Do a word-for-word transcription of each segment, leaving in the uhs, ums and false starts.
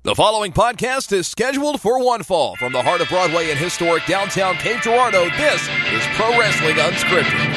The following podcast is scheduled for one fall. From the heart of Broadway and historic downtown Cape Girardeau, this is Pro Wrestling Unscripted.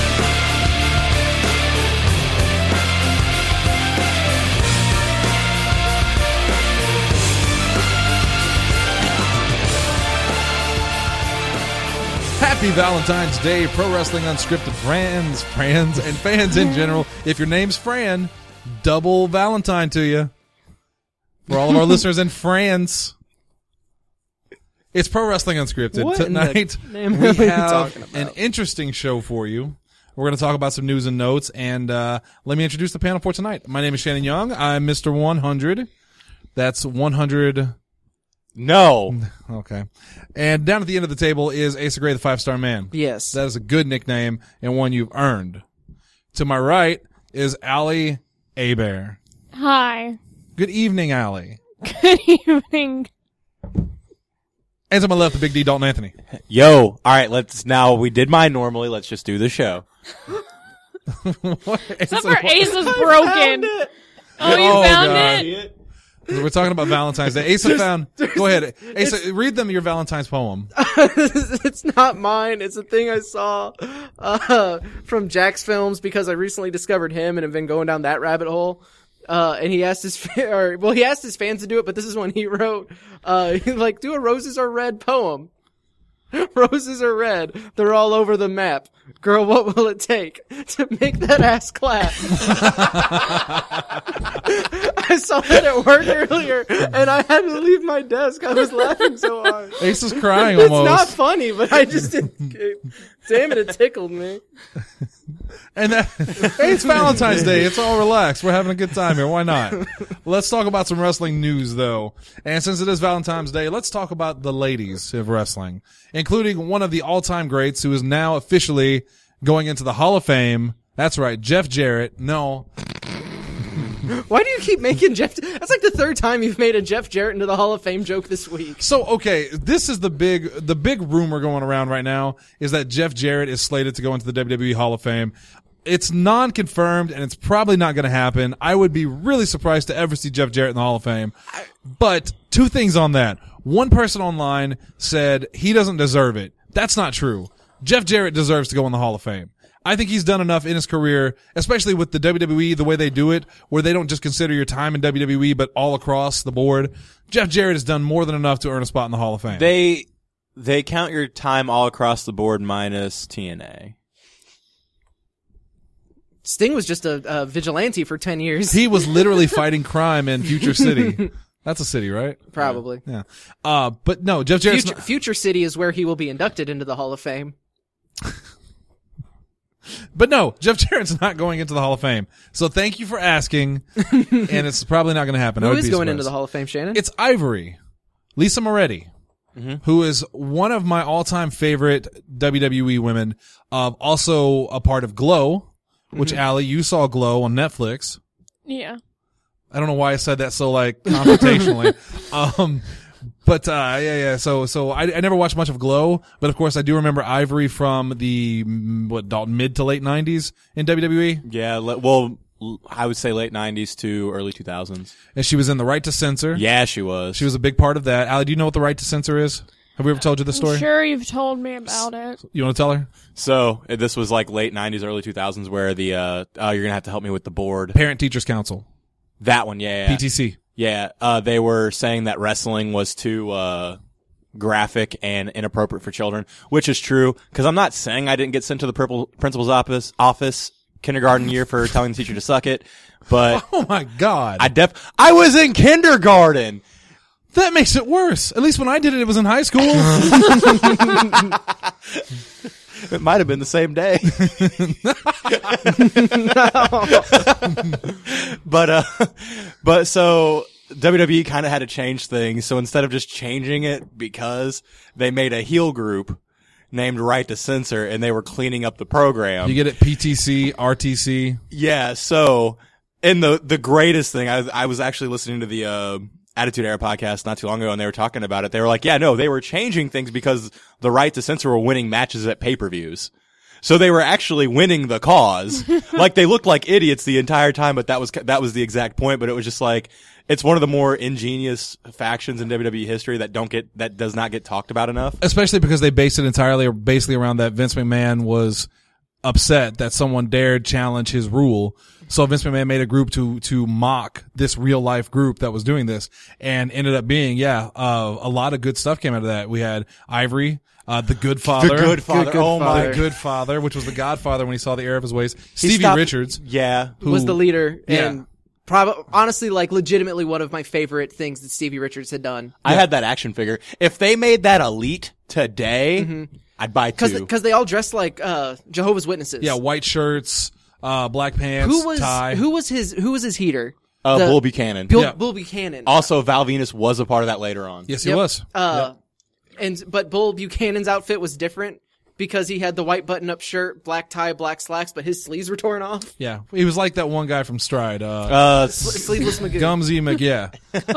Happy Valentine's Day, Pro Wrestling Unscripted friends, friends, and fans in general. If your name's Fran, double Valentine to you. For all of our listeners in France, it's Pro Wrestling Unscripted. What Tonight, in the we name are you have talking about? an interesting show for you. We're going to talk about some news and notes, and uh let me introduce the panel for tonight. My name is Shannon Young. I'm Mister one hundred. That's one hundred... No. Okay. And down at the end of the table is Asa Gray, the five-star man. Yes. That is a good nickname and one you've earned. To my right is Allie Abear. Hi. Good evening, Allie. Good evening. And to my left, the Big D, Dalton Anthony. Yo. All right, let's now we did mine normally. Let's just do the show. What? Except for Ace is broken. Oh, you Oh, found God. it? We're talking about Valentine's Day. Asa found. Go ahead. Asa, read them your Valentine's poem. It's not mine. It's a thing I saw uh, from Jack's Films because I recently discovered him and have been going down that rabbit hole. Uh, and he asked his, fa- or, well, he asked his fans to do it, but this is one he wrote. Uh, he, like, do a roses are red poem. Roses are red. They're all over the map. Girl, what will it take to make that ass clap? I saw that at work earlier, and I had to leave my desk. I was laughing so hard. Asa's crying It's almost. not funny, but I just didn't. Damn it, it tickled me. And that, hey, it's Valentine's Day. It's all relaxed. We're having a good time here. Why not? Let's talk about some wrestling news, though. And since it is Valentine's Day, let's talk about the ladies of wrestling, including one of the all-time greats who is now officially going into the Hall of Fame. That's right, Jeff Jarrett. No. Why do you keep making Jeff? That's like the third time you've made a Jeff Jarrett into the Hall of Fame joke this week. So, okay, this is the big, the big rumor going around right now is that Jeff Jarrett is slated to go into the W W E Hall of Fame. It's non-confirmed, and it's probably not going to happen. I would be really surprised to ever see Jeff Jarrett in the Hall of Fame. But two things on that. One person online said he doesn't deserve it. That's not true. Jeff Jarrett deserves to go in the Hall of Fame. I think he's done enough in his career, especially with the W W E, the way they do it, where they don't just consider your time in W W E, but all across the board. Jeff Jarrett has done more than enough to earn a spot in the Hall of Fame. They they count your time all across the board minus T N A. Sting was just a, a vigilante for ten years. He was literally fighting crime in Future City. That's a city, right? Probably. Yeah. Uh, but no, Jeff Jarrett's Future, not- Future City is where he will be inducted into the Hall of Fame. But no, Jeff Jarrett's not going into the Hall of Fame. So thank you for asking, and it's probably not going to happen. I Who would is be going surprised. into the Hall of Fame, Shannon? It's Ivory, Lisa Moretti, Mm-hmm. who is one of my all-time favorite W W E women. Uh, also a part of Glow, which Mm-hmm. Allie, you saw Glow on Netflix. Yeah. I don't know why I said that so like confrontationally. um, but, uh, yeah, yeah. So, so I, I never watched much of Glow, but of course I do remember Ivory from the, mm, what, Dalton, mid to late nineties in W W E. Yeah, le- well, l- I would say late nineties to early two thousands. And she was in The Right to Censor. Yeah, she was. She was a big part of that. Allie, do you know what The Right to Censor is? Have we ever told you this story? I'm sure you've told me about it. You want to tell her? So uh, this was like late nineties, early two thousands, where the uh, oh, you're gonna have to help me with the board. Parent Teachers Council. That one, yeah, yeah. P T C. Yeah, uh, they were saying that wrestling was too, uh, graphic and inappropriate for children, which is true, because I'm not saying I didn't get sent to the purple principal's office, office kindergarten year for telling the teacher to suck it, but Oh my God. I def, I was in kindergarten! that makes it worse. At least when I did it, it was in high school. It might have been the same day. But, uh, but so W W E kind of had to change things. So instead of just changing it because they made a heel group named Right to Censor and they were cleaning up the program. You get it P T C, R T C. Yeah. So, and the, the greatest thing, I, I was actually listening to the, uh, Attitude Era podcast not too long ago and they were talking about it. They were like, yeah, no, they were changing things because the Right to Censor were winning matches at pay-per-views. So they were actually winning the cause. Like they looked like idiots the entire time, but that was, that was the exact point. But it was just like, It's one of the more ingenious factions in W W E history that don't get that does not get talked about enough. Especially because they based it entirely or basically around that Vince McMahon was upset that someone dared challenge his rule. So Vince McMahon made a group to to mock this real life group that was doing this, and ended up being yeah uh, a lot of good stuff came out of that. We had Ivory. Uh, the Good Father. The Good Father. Good, good oh my. father. The Good Father, which was the Godfather when he saw the error of his ways. He Stevie stopped- Richards. Yeah. who was the leader Yeah. and probably honestly like legitimately one of my favorite things that Stevie Richards had done. I had that action figure. If they made that Elite today, I'd buy Because two. because they all dressed like uh, Jehovah's Witnesses. Yeah, white shirts, uh, black pants, who was tie. who was his who was his heater? uh, the- Bull Buchanan. Bill, Yeah. Bull Buchanan. Also, Val Venus was a part of that later on. Yes, he Yep. was. Uh, and but Bull Buchanan's outfit was different because he had the white button-up shirt, black tie, black slacks, but his sleeves were torn off. Yeah, he was like that one guy from Stride, uh, Uh, S- Sleeveless Magoo. Gumsy McGee.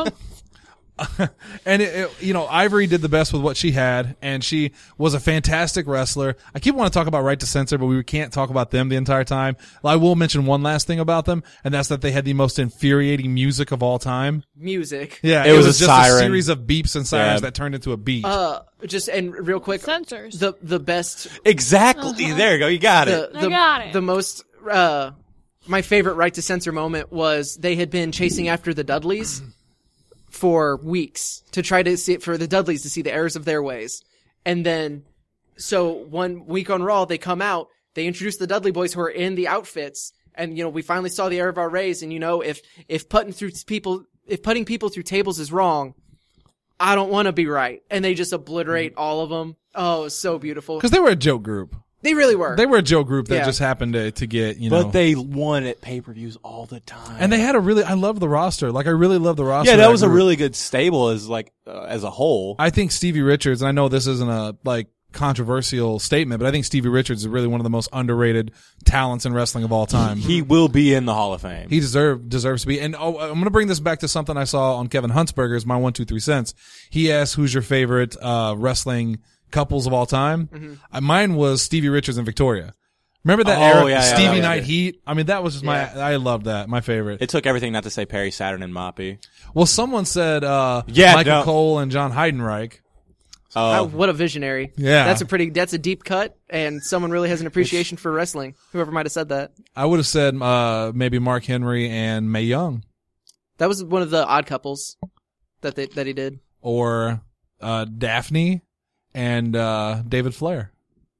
And it, it, you know, Ivory did the best with what she had, and she was a fantastic wrestler. I keep wanting to talk about Right to Censor, but we can't talk about them the entire time. I will mention one last thing about them, and that's that they had the most infuriating music of all time. Music. Yeah, It was a just siren. a series of beeps and sirens Yeah. that turned into a beat. Uh, just and real quick, Censors. the the best exactly. There you go. You got it. the I the, got it. the most uh my favorite Right to Censor moment was they had been chasing after the Dudleys for weeks to try to see for the Dudleys to see the errors of their ways. And then so one week on Raw they come out, they introduce the Dudley boys who are in the outfits, and you know, we finally saw the error of our ways, and you know, if if putting through people if putting people through tables is wrong, I don't want to be right. And they just obliterate all of them. Oh, it was so beautiful. Because they were a joke group. They really were. They were a joke group that Yeah. just happened to, to get, you know. But they won at pay-per-views all the time. and they had a really, I love the roster. Like, I really love the roster. yeah, of that was a group. really good stable as like uh, as a whole. I think Stevie Richards, and I know this isn't a, like, controversial statement, but I think Stevie Richards is really one of the most underrated talents in wrestling of all time. He will be in the Hall of Fame. He deserve, deserves to be. And oh, I'm going to bring this back to something I saw on Kevin Huntsberger's My One, Two, Three Cents. He asked, who's your favorite, uh, wrestling couples of all time? Mm-hmm. Uh, mine was Stevie Richards and Victoria. Remember that Oh, era? yeah, yeah, Stevie that was Night good. Heat? I mean, that was just my, Yeah. I loved that. My favorite. It took everything not to say Perry Saturn and Moppy. Well, someone said, uh, Yeah, Michael no. Cole and John Heidenreich. Wow, Oh, what a visionary. Yeah. That's a pretty, that's a deep cut, and someone really has an appreciation for wrestling. Whoever might have said that. I would have said, uh, maybe Mark Henry and Mae Young. That was one of the odd couples that they, that he did. Or, uh, Daphne and, uh, David Flair.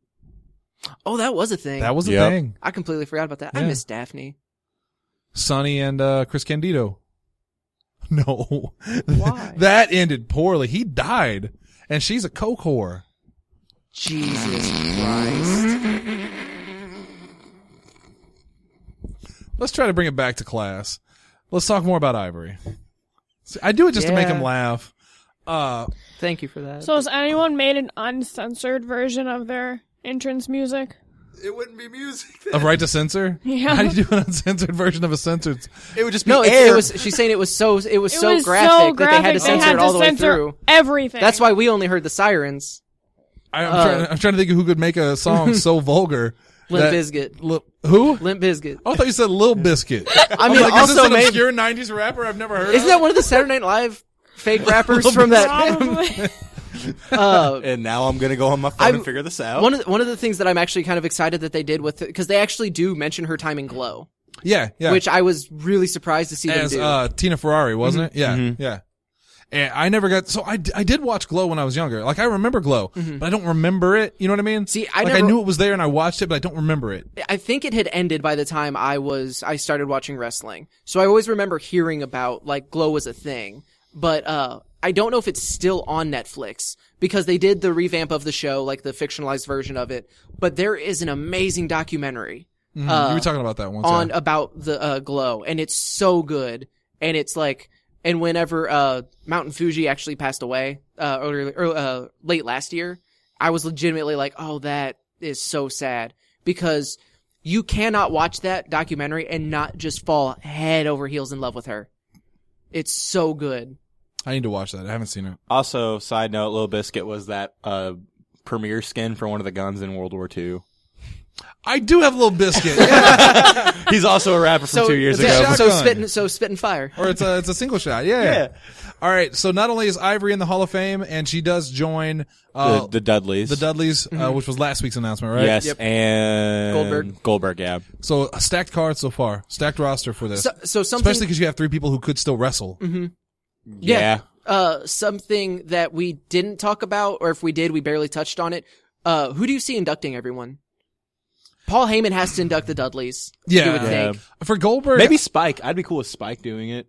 Oh, that was a thing. That was a Yep. thing. I completely forgot about that. I Yeah. miss Daphne. Sonny and, uh, Chris Candido. No. Why? That ended poorly. He died. And she's a coke whore. Jesus Christ. Let's try to bring it back to class. Let's talk more about Ivory. See, I do it just to make Yeah. him laugh. Uh, Thank you for that. So has anyone made an uncensored version of their entrance music? it wouldn't be music. of Right to Censor? Yeah. How do you do an uncensored version of a censored? It would just be no, it's, air. it was, she's saying it was so, it was It so was graphic so graphic that they had to they censor had it to all the way censor through. everything. That's why we only heard the sirens. I, I'm, Uh, trying, I'm trying to think of who could make a song so vulgar. Limp that- Bizkit. Li- who? Limp Bizkit. Oh, I thought you said Lil Biscuit. I mean, like, is also this an made, obscure nineties rapper I've never heard isn't of? that one of the Saturday Night Live fake rappers from that? Probably. Uh, and now I'm gonna go on my phone I'm- and figure this out. one of the, one of the things that I'm actually kind of excited that they did with it, because they actually do mention her time in Glow, Yeah, yeah. which I was really surprised to see As them do. uh, Tina Ferrari, wasn't Mm-hmm. it? Yeah, yeah. And I never got so I, d- I did watch Glow when I was younger. Like I remember Glow, but I don't remember it. You know what I mean? Mm-hmm. See, I like I never- knew it was there and I watched it, but I don't remember it. I think it had ended by the time I was I started watching wrestling. So I always remember hearing about like Glow was a thing, but uh I don't know if it's still on Netflix because they did the revamp of the show, like the fictionalized version of it. But there is an amazing documentary Mhm. Uh, you were talking about that once. on yeah. about the uh, Glow, and it's so good. And it's like, and whenever uh Mountain Fuji actually passed away uh earlier, or, uh late last year, I was legitimately like, oh, that is so sad, because you cannot watch that documentary and not just fall head over heels in love with her. It's so good. I need to watch that. I haven't seen it. Also, side note, Lil Biscuit was that uh, premier skin for one of the guns in World War Two. I do have Little Biscuit. Yeah. He's also a rapper from So two years it's a ago. shotgun. so spitting so spitting fire. Or it's a it's a single shot. Yeah. Yeah. All right. So not only is Ivory in the Hall of Fame, and she does join uh, the, the Dudleys. the Dudleys, uh, which was last week's announcement, right? Yes, Yep. and Goldberg. Goldberg, yeah. So a stacked card so far, stacked roster for this. So, so something, Especially because you have three people who could still wrestle. yeah, uh, something that we didn't talk about, or if we did, we barely touched on it. Uh, who do you see inducting everyone? Paul Heyman has to induct the Dudleys. Yeah. you would Yeah. think. For Goldberg, Maybe Spike. I'd be cool with Spike doing it.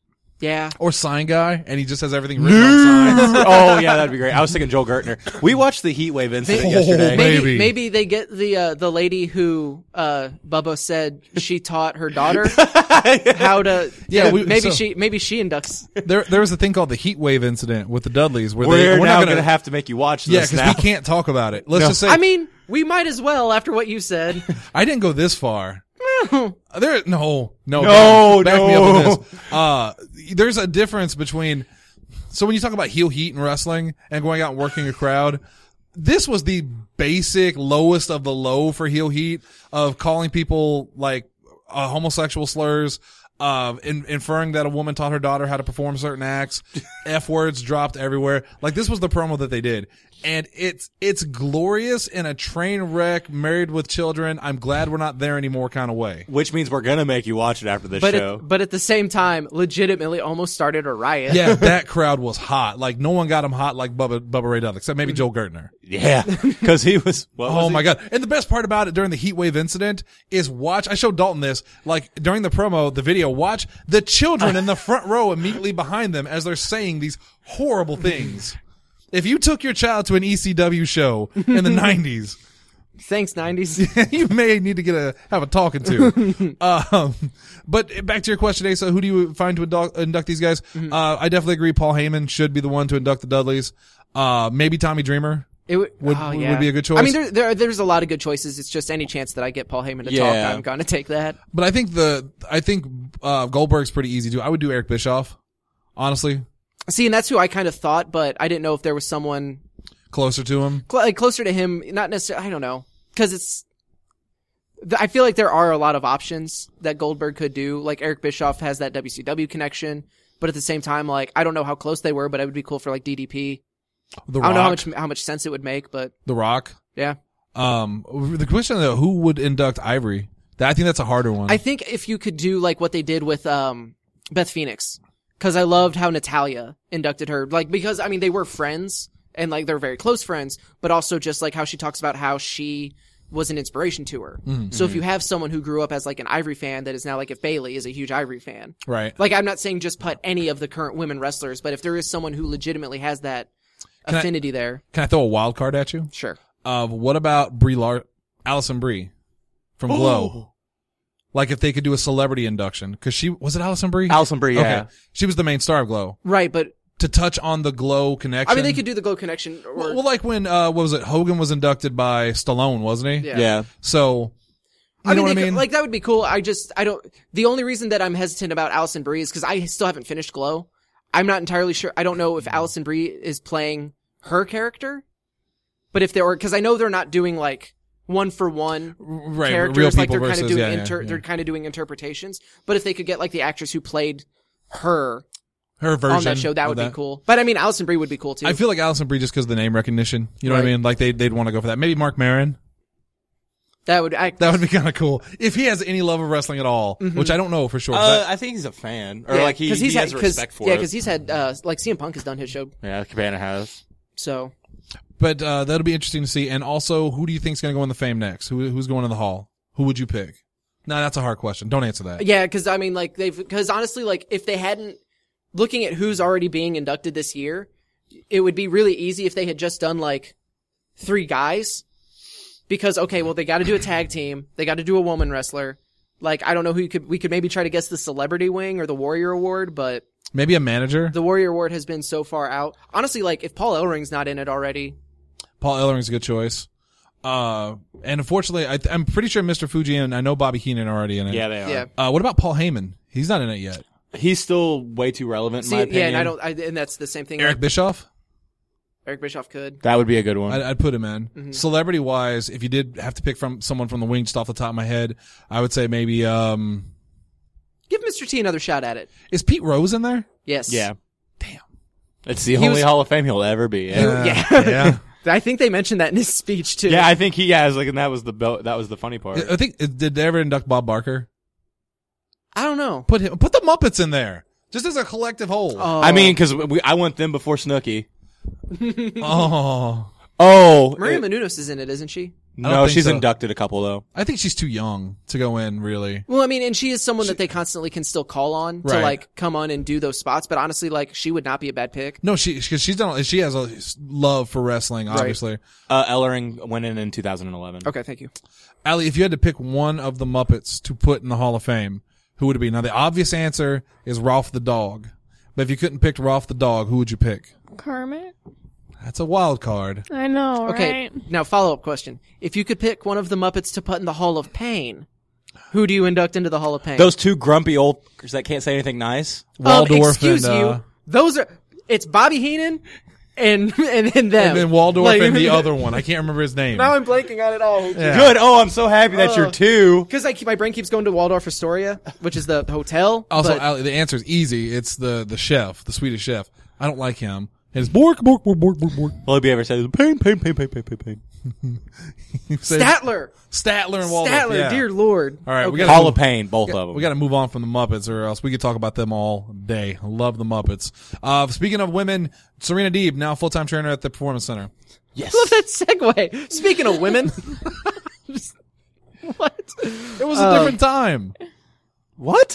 Yeah. or sign guy, and he just has everything written on signs. Oh yeah, that'd be great. I was thinking Joel Gertner. We watched the Heat Wave incident Oh, yesterday. Maybe. Maybe, maybe they get the uh, the lady who uh, Bubba said she taught her daughter how to. Yeah, we- maybe so- she maybe she inducts. There, there was a thing called the Heat Wave incident with the Dudleys, where We're, they we're now not gonna, gonna have to make you watch yeah, this because now. we can't talk about it. Let's No. just say I mean, we might as well after what you said. I didn't go this far. There, no, no, No, back, back me no. up on this. Uh, there's a difference between. So when you talk about heel heat in wrestling and going out and working a crowd, this was the basic lowest of the low for heel heat of calling people like uh, homosexual slurs, uh, in, inferring that a woman taught her daughter how to perform certain acts, F words dropped everywhere. Like this was the promo that they did. And it's, it's glorious in a train wreck, married with children. I'm glad we're not there anymore kind of way. Which means we're gonna make you watch it after this But show. at, but at the same time, legitimately almost started a riot. Yeah, that crowd was hot. Like no one got him hot like Bubba, Bubba Ray Dudley, except maybe Joel Gertner. yeah, because he was. What was Oh he? my God. And the best part about it during the heat wave incident is watch, I showed Dalton this, like during the promo, the video, watch the children in the front row immediately behind them as they're saying these horrible things. If you took your child to an E C W show in the nineties, Thanks, nineties. you may need to get a, have a talking to. um, but back to your question, Asa, who do you find to induct, induct these guys? Uh, I definitely agree Paul Heyman should be the one to induct the Dudleys. Uh, maybe Tommy Dreamer. It would, Would- oh, would yeah. be a good choice. I mean, there, there, there's a lot of good choices. It's just any chance that I get Paul Heyman to talk, Yeah. I'm gonna take that. But I think the, I think, uh, Goldberg's pretty easy too. I would do Eric Bischoff. Honestly. See, and that's who I kind of thought, but I didn't know if there was someone Closer to him. cl- like closer to him. Not necessarily. I don't know, because it's. th- I feel like there are a lot of options that Goldberg could do. Like Eric Bischoff has that W C W connection, but at the same time, like I don't know how close they were, but it would be cool for like D D P. The I Rock. don't know how much how much sense it would make, but The Rock. yeah. Um, the question though, who would induct Ivory? That, I think that's a harder one. I think if you could do like what they did with um Beth Phoenix, because I loved how Natalia inducted her. Like because I mean they were friends and like they're very close friends, but also just like how she talks about how she was an inspiration to her. Mm-hmm. So if you have someone who grew up as like an Ivory fan that is now like if Bailey is a huge Ivory fan, right. like I'm not saying just put any of the current women wrestlers, but if there is someone who legitimately has that Can I- affinity there, Can I throw a wild card at you? sure. Uh, what about Brie Lar- Allison Brie from Glow? Like if they could do a celebrity induction, cause she, was it Allison Brie? Allison Brie, yeah. Okay. She was the main star of Glow. Right, but To touch on the Glow connection. I mean they could do the Glow connection or Well, well, like when, uh, what was it? Hogan was inducted by Stallone, wasn't he? Yeah. Yeah. So, you I know mean, what they I could- mean? like that would be cool. I just, I don't. The only reason that I'm hesitant about Allison Brie is because I still haven't finished Glow. I'm not entirely sure. I don't know if Allison Brie is playing her character, but if they were, because I know they're not doing like one for one right. characters. Real Like people they're kind versus, of doing yeah, yeah, inter, yeah. they're kind of doing interpretations. But if they could get like the actress who played her her version on that show, that of would be cool. But I mean, Allison Brie would be cool too. I feel like Allison Brie just because of the name recognition. You know what I Right. mean? Like they, they'd want to go for that. Maybe Mark Maron. that would. I, That would be kind of cool. If he has any love of wrestling at all, which I don't know for sure. 'cause Uh, that- I think he's a fan, or yeah, like he, 'cause he he's has had, respect for yeah, it. because he's had uh, like C M Punk has done his show, Yeah, Cabana has. so. But uh, that'll be interesting to see. And also, who do you think's going to go in the Fame next? Who who's going in the Hall? Who would you pick? No, that's a hard question. Don't answer that. Yeah, because I mean, like they've because honestly, like if they hadn't looking at who's already being inducted this year, it would be really easy if they had just done like three guys. Because okay, well they got to do a tag team, they got to do a woman wrestler. Like I don't know who you could we could maybe try to guess the Celebrity Wing or the Warrior Award, but Maybe a manager. the Warrior Award has been so far out. Honestly, like if Paul Ellring's not in it already, Paul Ellering's a good choice. Uh, and unfortunately, I, I'm pretty sure Mister Fuji and I know Bobby Heenan are already in it. Yeah, they are. yeah. Uh, what about Paul Heyman? He's not in it yet. He's still way too relevant in See, my yeah, opinion. and I don't, I, and that's the same thing. Eric like, Bischoff? Eric Bischoff could. That would be a good one. I'd, I'd put him in. Mm-hmm. Celebrity wise, if you did have to pick from someone from the wing, just off the top of my head, I would say maybe um, Give Mister T another shot at it. is Pete Rose in there? Yes. yeah. Damn. It's the only was- Hall of Fame he'll ever be. Yeah. Yeah. yeah. I think they mentioned that in his speech too. Yeah, I think he has like, and that was the bel- that was the funny part. I think did they ever induct Bob Barker? I don't know. Put him. Put the Muppets in there, just as a collective whole. Oh. I mean, because I went them before Snooki. Oh. Oh, Maria it- Menounos is in it, isn't she? I don't no, think she's so. inducted a couple though. I think she's too young to go in. Really. Well, I mean, and she is someone that they constantly can still call on to Right. like come on and do those spots. But honestly, like she would not be a bad pick. No, she because she's done. She has a love for wrestling. Obviously, Uh, Ellering went in in two thousand eleven. Okay, thank you. Ali, if you had to pick one of the Muppets to put in the Hall of Fame, who would it be? Now, the obvious answer is Ralph the dog. But if you couldn't pick Ralph the dog, who would you pick? Kermit? That's a wild card. I know, Okay, right? now follow up question: if you could pick one of the Muppets to put in the Hall of Pain, who do you induct into the Hall of Pain? Those two grumpy old f***ers that can't say anything nice. um, Waldorf excuse and, you, uh, those are it's Bobby Heenan and and, and them. and then Waldorf Like- and the other one. I can't remember his name. Now I'm blanking on it all. Yeah. Good. Oh, I'm so happy that you're two. Because I keep, my brain keeps going to Waldorf Astoria, which is the hotel. Also, but- Ali, the answer is easy. It's the the chef, the Swedish chef. I don't like him. It's bork, bork, bork, bork, bork, bork. All he ever said is pain, pain, pain, pain, pain, pain, pain. He said- Statler, Statler and Waldorf. Statler, yeah. dear Lord. All right, we Okay. got Hall of Pain, both of them. We got to move on from the Muppets, or else we could talk about them all day. I love the Muppets. Uh, speaking of women, Serena Deeb, now full time trainer at the Performance Center. yes. Love that segue. Speaking of women, what? It was a different time. What?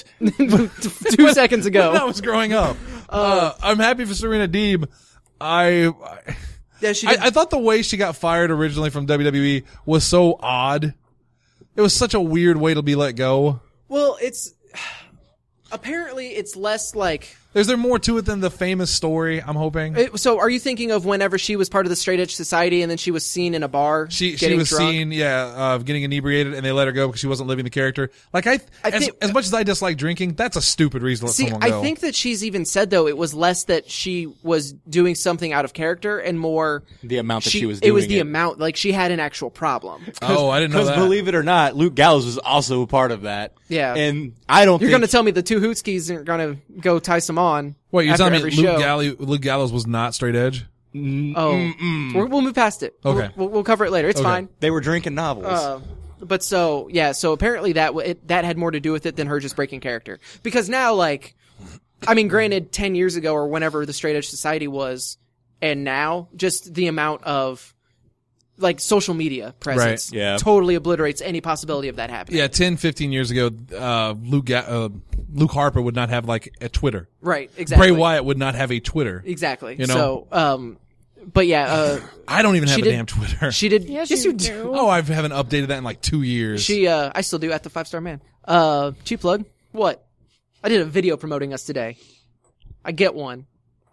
Two seconds ago. When I was growing up. Uh, I'm happy for Serena Deeb. I, Yeah, she I did. I thought the way she got fired originally from W W E was so odd. It was such a weird way to be let go. well, it's apparently it's less like. Is there more to it than the famous story? I'm hoping. It, so, are you thinking of whenever she was part of the Straight Edge Society and then she was seen in a bar? She she getting was drunk? seen, yeah, uh, getting inebriated, and they let her go because she wasn't living the character. Like I, I as, think- as much as I dislike drinking, that's a stupid reason to let See, someone I go. think that she's even said though it was less that she was doing something out of character and more The amount that she was It was doing the it. amount, like she had an actual problem. oh, I didn't know Because that. believe it or not, Luke Gallows was also a part of that. Yeah. And I don't You're think going to tell me the two Hootskis are going to go tie some on? Wait, you're after telling me every Luke, show. Galli- Luke Gallows was not straight edge? Oh, We're, we'll move past it. Okay. We'll, we'll cover it later. It's Okay. fine. they were drinking novels. Uh, but so yeah, so apparently that w- it, that had more to do with it than her just breaking character. Because now, like, I mean, granted, ten years ago or whenever the Straight Edge Society was, and now just the amount of like social media presence, Right, yeah. totally obliterates any possibility of that happening. Yeah, ten, fifteen years ago, uh, Luke, Ga- uh, Luke Harper would not have like a Twitter. Right. Exactly. Bray Wyatt would not have a Twitter. Exactly. You know? So, um, but yeah, uh, I don't even have She a did- damn Twitter. she did. Yes, yes, you you do. do. oh, I haven't updated that in like two years. She, uh, I still do at the Five Star Man. Uh, cheap plug. What? I did a video promoting us today. I get one.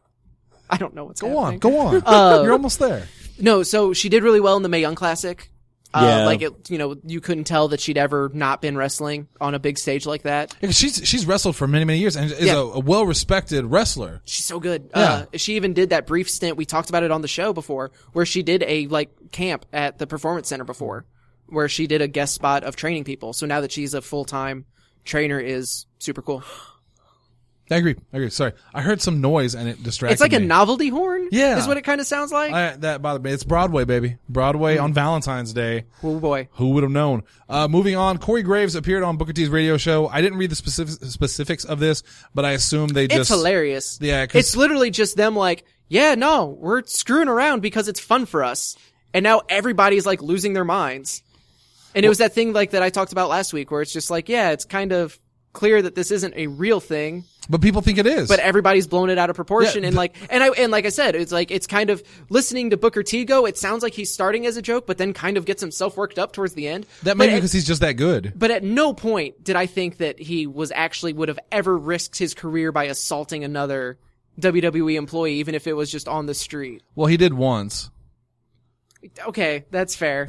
I don't know what's go on, happening. go on. Uh, You're almost there. No, so she did really well in the Mae Young Classic. Uh, Yeah. like it, you know, you couldn't tell that she'd ever not been wrestling on a big stage like that. Yeah, 'cause she's she's wrestled for many many years and is Yeah. a, a well respected wrestler. She's so good. Uh, she even did that brief stint. We talked about it on the show before, where she did a like camp at the Performance Center before, where she did a guest spot of training people. So now that she's a full time trainer, is super cool. I agree. I agree. Sorry, I heard some noise and it distracted It's like me. a novelty horn. Yeah. is what it kind of sounds like. I, that bothered me. It's Broadway, baby. Broadway Hmm. on Valentine's Day. Oh boy. Who would have known? Uh, moving on, Corey Graves appeared on Booker T's radio show. I didn't read the specific, specifics of this, but I assume they It's just... hilarious. Yeah, 'cause- it's literally just them like, yeah, no, we're screwing around because it's fun for us. And now everybody's like losing their minds. And it was that thing like that I talked about last week where it's just like, yeah, it's kind of clear that this isn't a real thing, But people think it is. but everybody's blown it out of proportion. Yeah, and like, and I, and like I said, it's like, it's kind of listening to Booker T go, it sounds like he's starting as a joke, but then kind of gets himself worked up towards the end. that may But be at- because he's just that good. But at no point did I think that he was actually would have ever risked his career by assaulting another W W E employee, even if it was just on the street. Well, he did once. Okay, that's fair.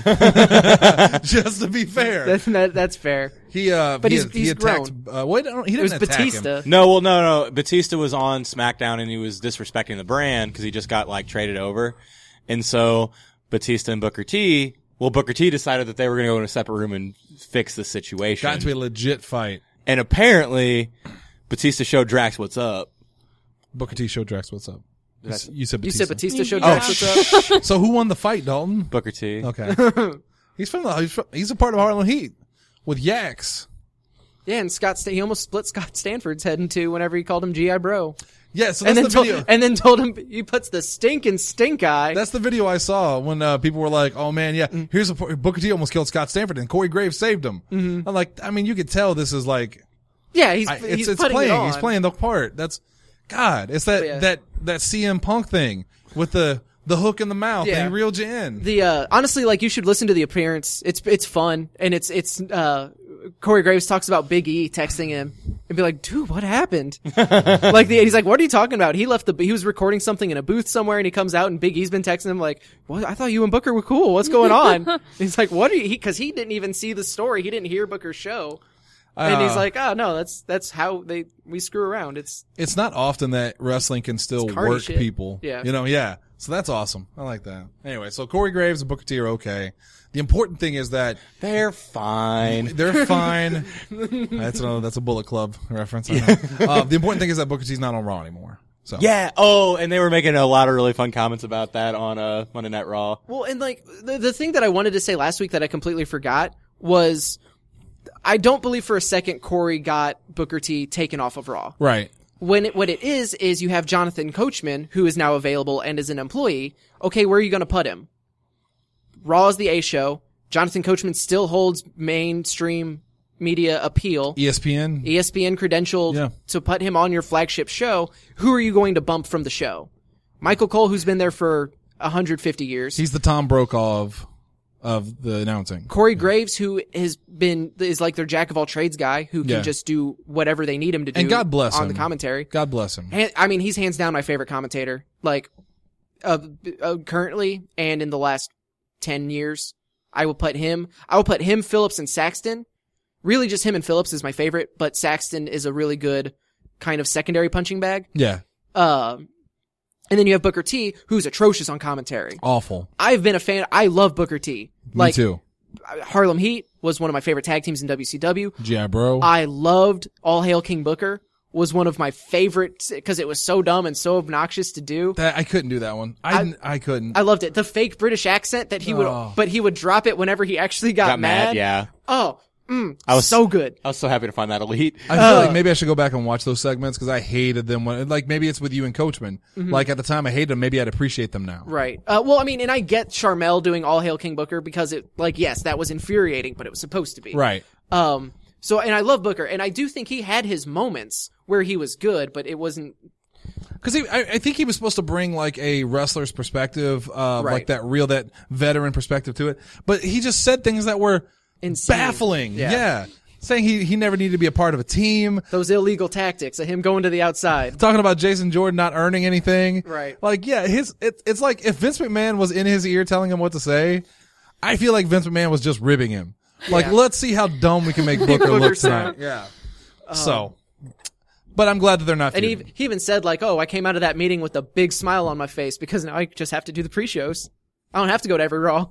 Just to be fair, that, that, that's fair. he uh, But he, he's- he he's attacked. grown. Uh, wait, he didn't It was attack Batista. him. No, well, no, no. Batista was on SmackDown and he was disrespecting the brand because he just got like traded over, and so Batista and Booker T. Well, Booker T decided that they were going to go in a separate room and fix the situation. Got into a legit fight. And apparently, Batista showed Drax what's up. Booker T showed Drax, what's up? You s- You said You Batista. said Batista showed Oh, Drax what's up? So who won the fight, Dalton? Booker T. Okay. he's from the, he's, from, he's a part of Harlem Heat with Yaks. Yeah, and Scott, Sta- he almost split Scott Stanford's head in two whenever he called him G I Bro. Yeah, so And that's then, the told, video. and then told him he puts the stink in stink eye. That's the video I saw when uh, people were like, "Oh man, yeah, here's a Booker T almost killed Scott Stanford and Corey Graves saved him." Mm-hmm. I'm like, I mean, you could tell this is like, yeah, he's, I, he's it's it's putting playing. it on. He's playing the part. That's God. It's that Yeah. that that C M Punk thing with the the hook in the mouth. Yeah. And he reeled you in. The uh, honestly, like you should listen to the appearance. It's it's fun and it's it's. uh Corey Graves talks about Big E texting him and be like, "Dude, what happened?" Like the he's like, "What are you talking about?" He left the he was recording something in a booth somewhere and he comes out and Big E's been texting him like, "What? I thought you and Booker were cool. What's going on?" He's like, "What are you?" He because he didn't even see the story. He didn't hear Booker's show. And he's Uh, like, "Oh no, that's that's how they we screw around." It's it's not often that wrestling can still It's carny work shit. people. Yeah. You know, yeah. So that's awesome. I like that. Anyway, so Corey Graves and Booker T are okay. The important thing is that They're fine. they're fine. That's a, that's a Bullet Club reference. I know. Uh, the important thing is that Booker T's not on Raw anymore. So Yeah. Oh, and they were making a lot of really fun comments about that on uh, Monday Night Raw. well, and like the the thing that I wanted to say last week that I completely forgot was, I don't believe for a second Corey got Booker T taken off of Raw. Right. When it, what it is is you have Jonathan Coachman, who is now available and is an employee. Okay, where are you going to put him? Raw is the A show. Jonathan Coachman still holds mainstream media appeal. E S P N. E S P N credentialed Yeah. to put him on your flagship show. Who are you going to bump from the show? Michael Cole, who's been there for one hundred fifty years. He's the Tom Brokaw of of the announcing. Corey Graves, who has been is like their jack of all trades guy, who can Yeah. just do whatever they need him to do. And God bless on him. the commentary. God bless him. Han- I mean, he's hands down my favorite commentator. Like, uh, uh, currently and in the last ten years, I will put him. I will put him, Phillips, and Saxton. Really, just him and Phillips is my favorite, but Saxton is a really good kind of secondary punching bag. Yeah. Uh, and then you have Booker T, who's atrocious on commentary. Awful. I've been a fan. I love Booker T. Like, Me too. Harlem Heat was one of my favorite tag teams in W C W. G I Bro. I loved All Hail King Booker. Was one of my favorites because it was so dumb and so obnoxious to do. that I couldn't do that one. I I, I couldn't. I loved it. The fake British accent that he would, Oh. but he would drop it whenever he actually got, Got mad, yeah. Oh, mm, I was so good. I was so happy to find that elite. I feel Uh, like maybe I should go back and watch those segments because I hated them when, like, maybe it's with you and Coachman. Like, at the time I hated them, maybe I'd appreciate them now. Right. Uh, well, I mean, and I get Charmel doing All Hail King Booker because it, like, yes, that was infuriating, but it was supposed to be. Right. Um, so, and I love Booker, and I do think he had his moments where he was good, but it wasn't. Because I, I think he was supposed to bring, like, a wrestler's perspective, uh, Right. like that real, that veteran perspective to it. But he just said things that were Insane. baffling. Yeah. Yeah. Saying he, he never needed to be a part of a team. Those illegal tactics of him going to the outside. Talking about Jason Jordan not earning anything. Right. Like, yeah, his, it, it's like if Vince McMahon was in his ear telling him what to say, I feel like Vince McMahon was just ribbing him. Like, Yeah. let's see how dumb we can make Booker Booker look sound. tonight. Yeah. So, but I'm glad that they're not. And he, feuding. he even said, like, oh, I came out of that meeting with a big smile on my face because now I just have to do the pre-shows. I don't have to go to every Raw.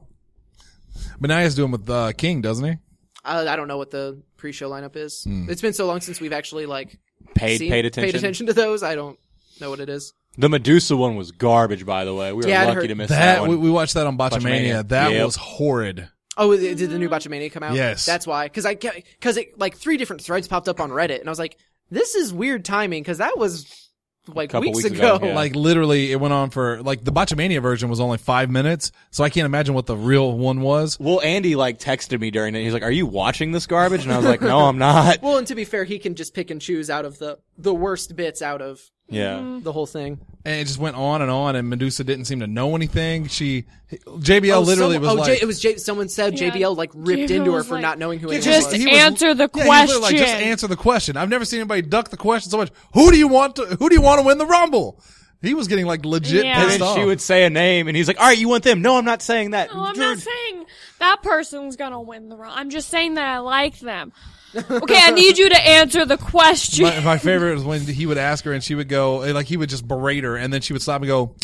But now he's doing with uh, King, doesn't he? I, I don't know what the pre-show lineup is. It's been so long since we've actually, like, Paid seen, paid attention. paid attention to those. I don't know what it is. The Medusa one was garbage, by the way. We were Yeah, I'd lucky heard to miss that, That one. we, we watched that on Botchamania. Botchamania. That Yep. was horrid. Oh, did the new Botchamania come out? Yes. That's why. Cause I, cause it, like, three different threads popped up on Reddit, and I was like, this is weird timing, cause that was, like, Couple weeks, weeks ago. ago, yeah. Like literally, it went on for like the Botchamania version was only five minutes, so I can't imagine what the real one was. Well, Andy like texted me during it. He's like, "Are you watching this garbage?" And I was like, "No, I'm not." Well, and to be fair, he can just pick and choose out of the, the worst bits out of Yeah. the whole thing. And it just went on and on, and Medusa didn't seem to know anything. She, J B L Oh, literally some- was oh, like, J- it was J- someone said Yeah. J B L like ripped J B L into her was for like, not knowing who Yeah, anyone Just was. he was- answer the yeah, he was question. literally like, just answer the question. I've never seen anybody duck the question so much. Who do you want to? Who do you want to win the Rumble? He was getting like legit Yeah. And pissed then off. she would say a name, and he's like, "All right, you want them? No, I'm not saying that." No, I'm not saying that person's gonna win the round. I'm just saying that I like them. Okay, I need you to answer the question. my, my favorite was when he would ask her and she would go, like he would just berate her, and then she would stop and go,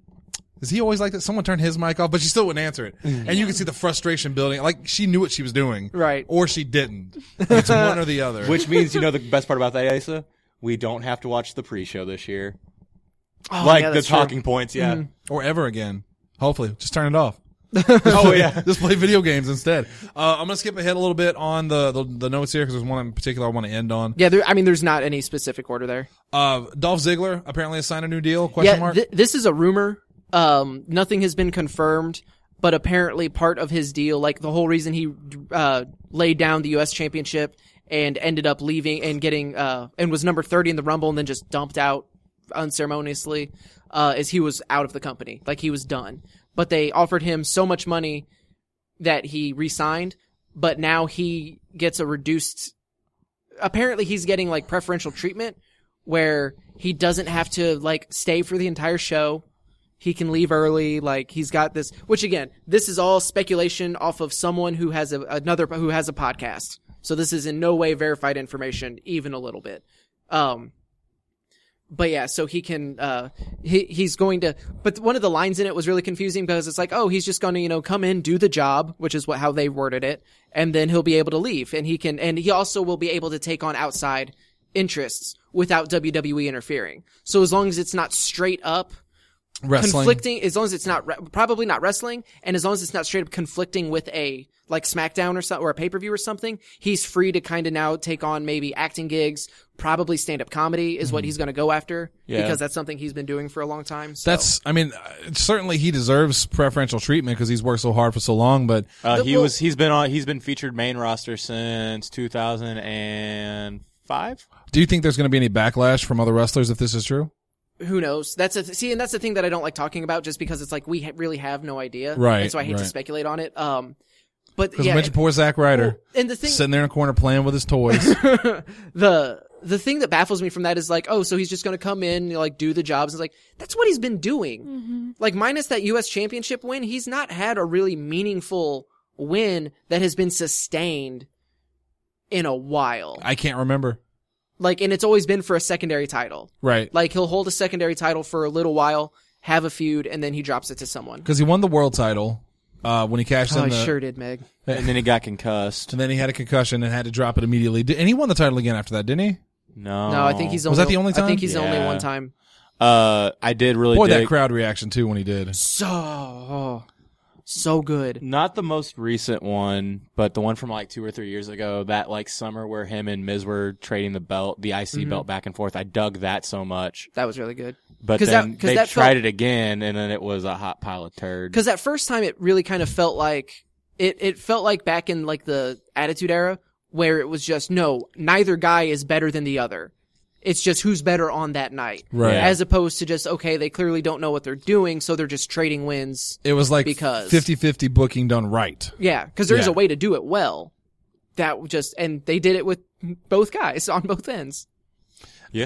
is he always like that? Someone turned his mic off, but she still wouldn't answer it. And you could see the frustration building. Like she knew what she was doing. Right. Or she didn't. It's one or the other. Which means, you know, the best part about that, Asa, we don't have to watch the pre-show this year. Oh, like yeah, the that's true. talking points, yeah. Mm. Or ever again. Hopefully. Just turn it off. Oh yeah. Just play video games instead. Uh, I'm going to skip ahead a little bit on the, the, the notes here because there's one in particular I want to end on. Yeah, there, I mean, there's not any specific order there. Uh, Dolph Ziggler apparently has signed a new deal. Question Yeah, mark. th- this is a rumor. Um, nothing has been confirmed, but apparently part of his deal, like the whole reason he uh, laid down the U S championship and ended up leaving and getting uh, and was number thirty in the Rumble and then just dumped out unceremoniously, uh, is he was out of the company, like he was done. But they offered him so much money that he re-signed, but now he gets a reduced. Apparently, he's getting like preferential treatment where he doesn't have to like stay for the entire show. He can leave early. Like he's got this, which again, this is all speculation off of someone who has a, another, who has a podcast. So this is in no way verified information, even a little bit. Um, but yeah, so he can, uh, he, he's going to, but one of the lines in it was really confusing because it's like, oh, he's just going to, you know, come in, do the job, which is what, how they worded it. And then he'll be able to leave and he can, and he also will be able to take on outside interests without W W E interfering. So as long as it's not straight up, Wrestling. conflicting, as long as it's not re- probably not wrestling, and as long as it's not straight up conflicting with a like SmackDown or something or a pay per view or something, he's free to kind of now take on maybe acting gigs, probably stand up comedy is what he's going to go after Yeah. because that's something he's been doing for a long time. So. That's, I mean, uh, certainly he deserves preferential treatment because he's worked so hard for so long, but Uh, The- he well- was he's been on he's been featured main roster since two thousand five. do you think there's going to be any backlash from other wrestlers if this is true? Who knows? That's a th- see, and that's the thing that I don't like talking about, just because it's like we ha- really have no idea, Right, And so I hate to right. speculate on it. Um, but Because yeah, mention poor Zack Ryder well, and the thing, sitting there in a corner playing with his toys. the the thing that baffles me from that is like, oh, so he's just going to come in, you know, like do the jobs. It's like that's what he's been doing. Mm-hmm. Like minus that U S championship win, he's not had a really meaningful win that has been sustained in a while. I can't remember. Like, and it's always been for a secondary title. Right. Like he'll hold a secondary title for a little while, have a feud, and then he drops it to someone. Because he won the world title uh, when he cashed Oh, in I the, sure did, Meg. And then he got concussed. and then he had a concussion and had to drop it immediately. Did, and he won the title again after that, didn't he? No. No, I think he's Was only, that the only I think time? he's Yeah. only one time. Uh, I did really Boy, dig. that crowd reaction too when he did. So, oh, so good. Not the most recent one, but the one from like two or three years ago. That like summer where him and Miz were trading the belt, the I C Mm-hmm. belt back and forth. I dug that so much. That was really good. But 'Cause that- then 'cause they that tried felt- it again, and then it was a hot pile of turd. Because that first time, it really kind of felt like it. It felt like back in like the Attitude Era, where it was just no, neither guy is better than the other. It's just who's better on that night, Right. Yeah. As opposed to just okay, they clearly don't know what they're doing, so they're just trading wins. It was like Because- fifty-fifty booking done right. Yeah, because there's Yeah. a way to do it well. That just and they did it with both guys on both ends. Yeah.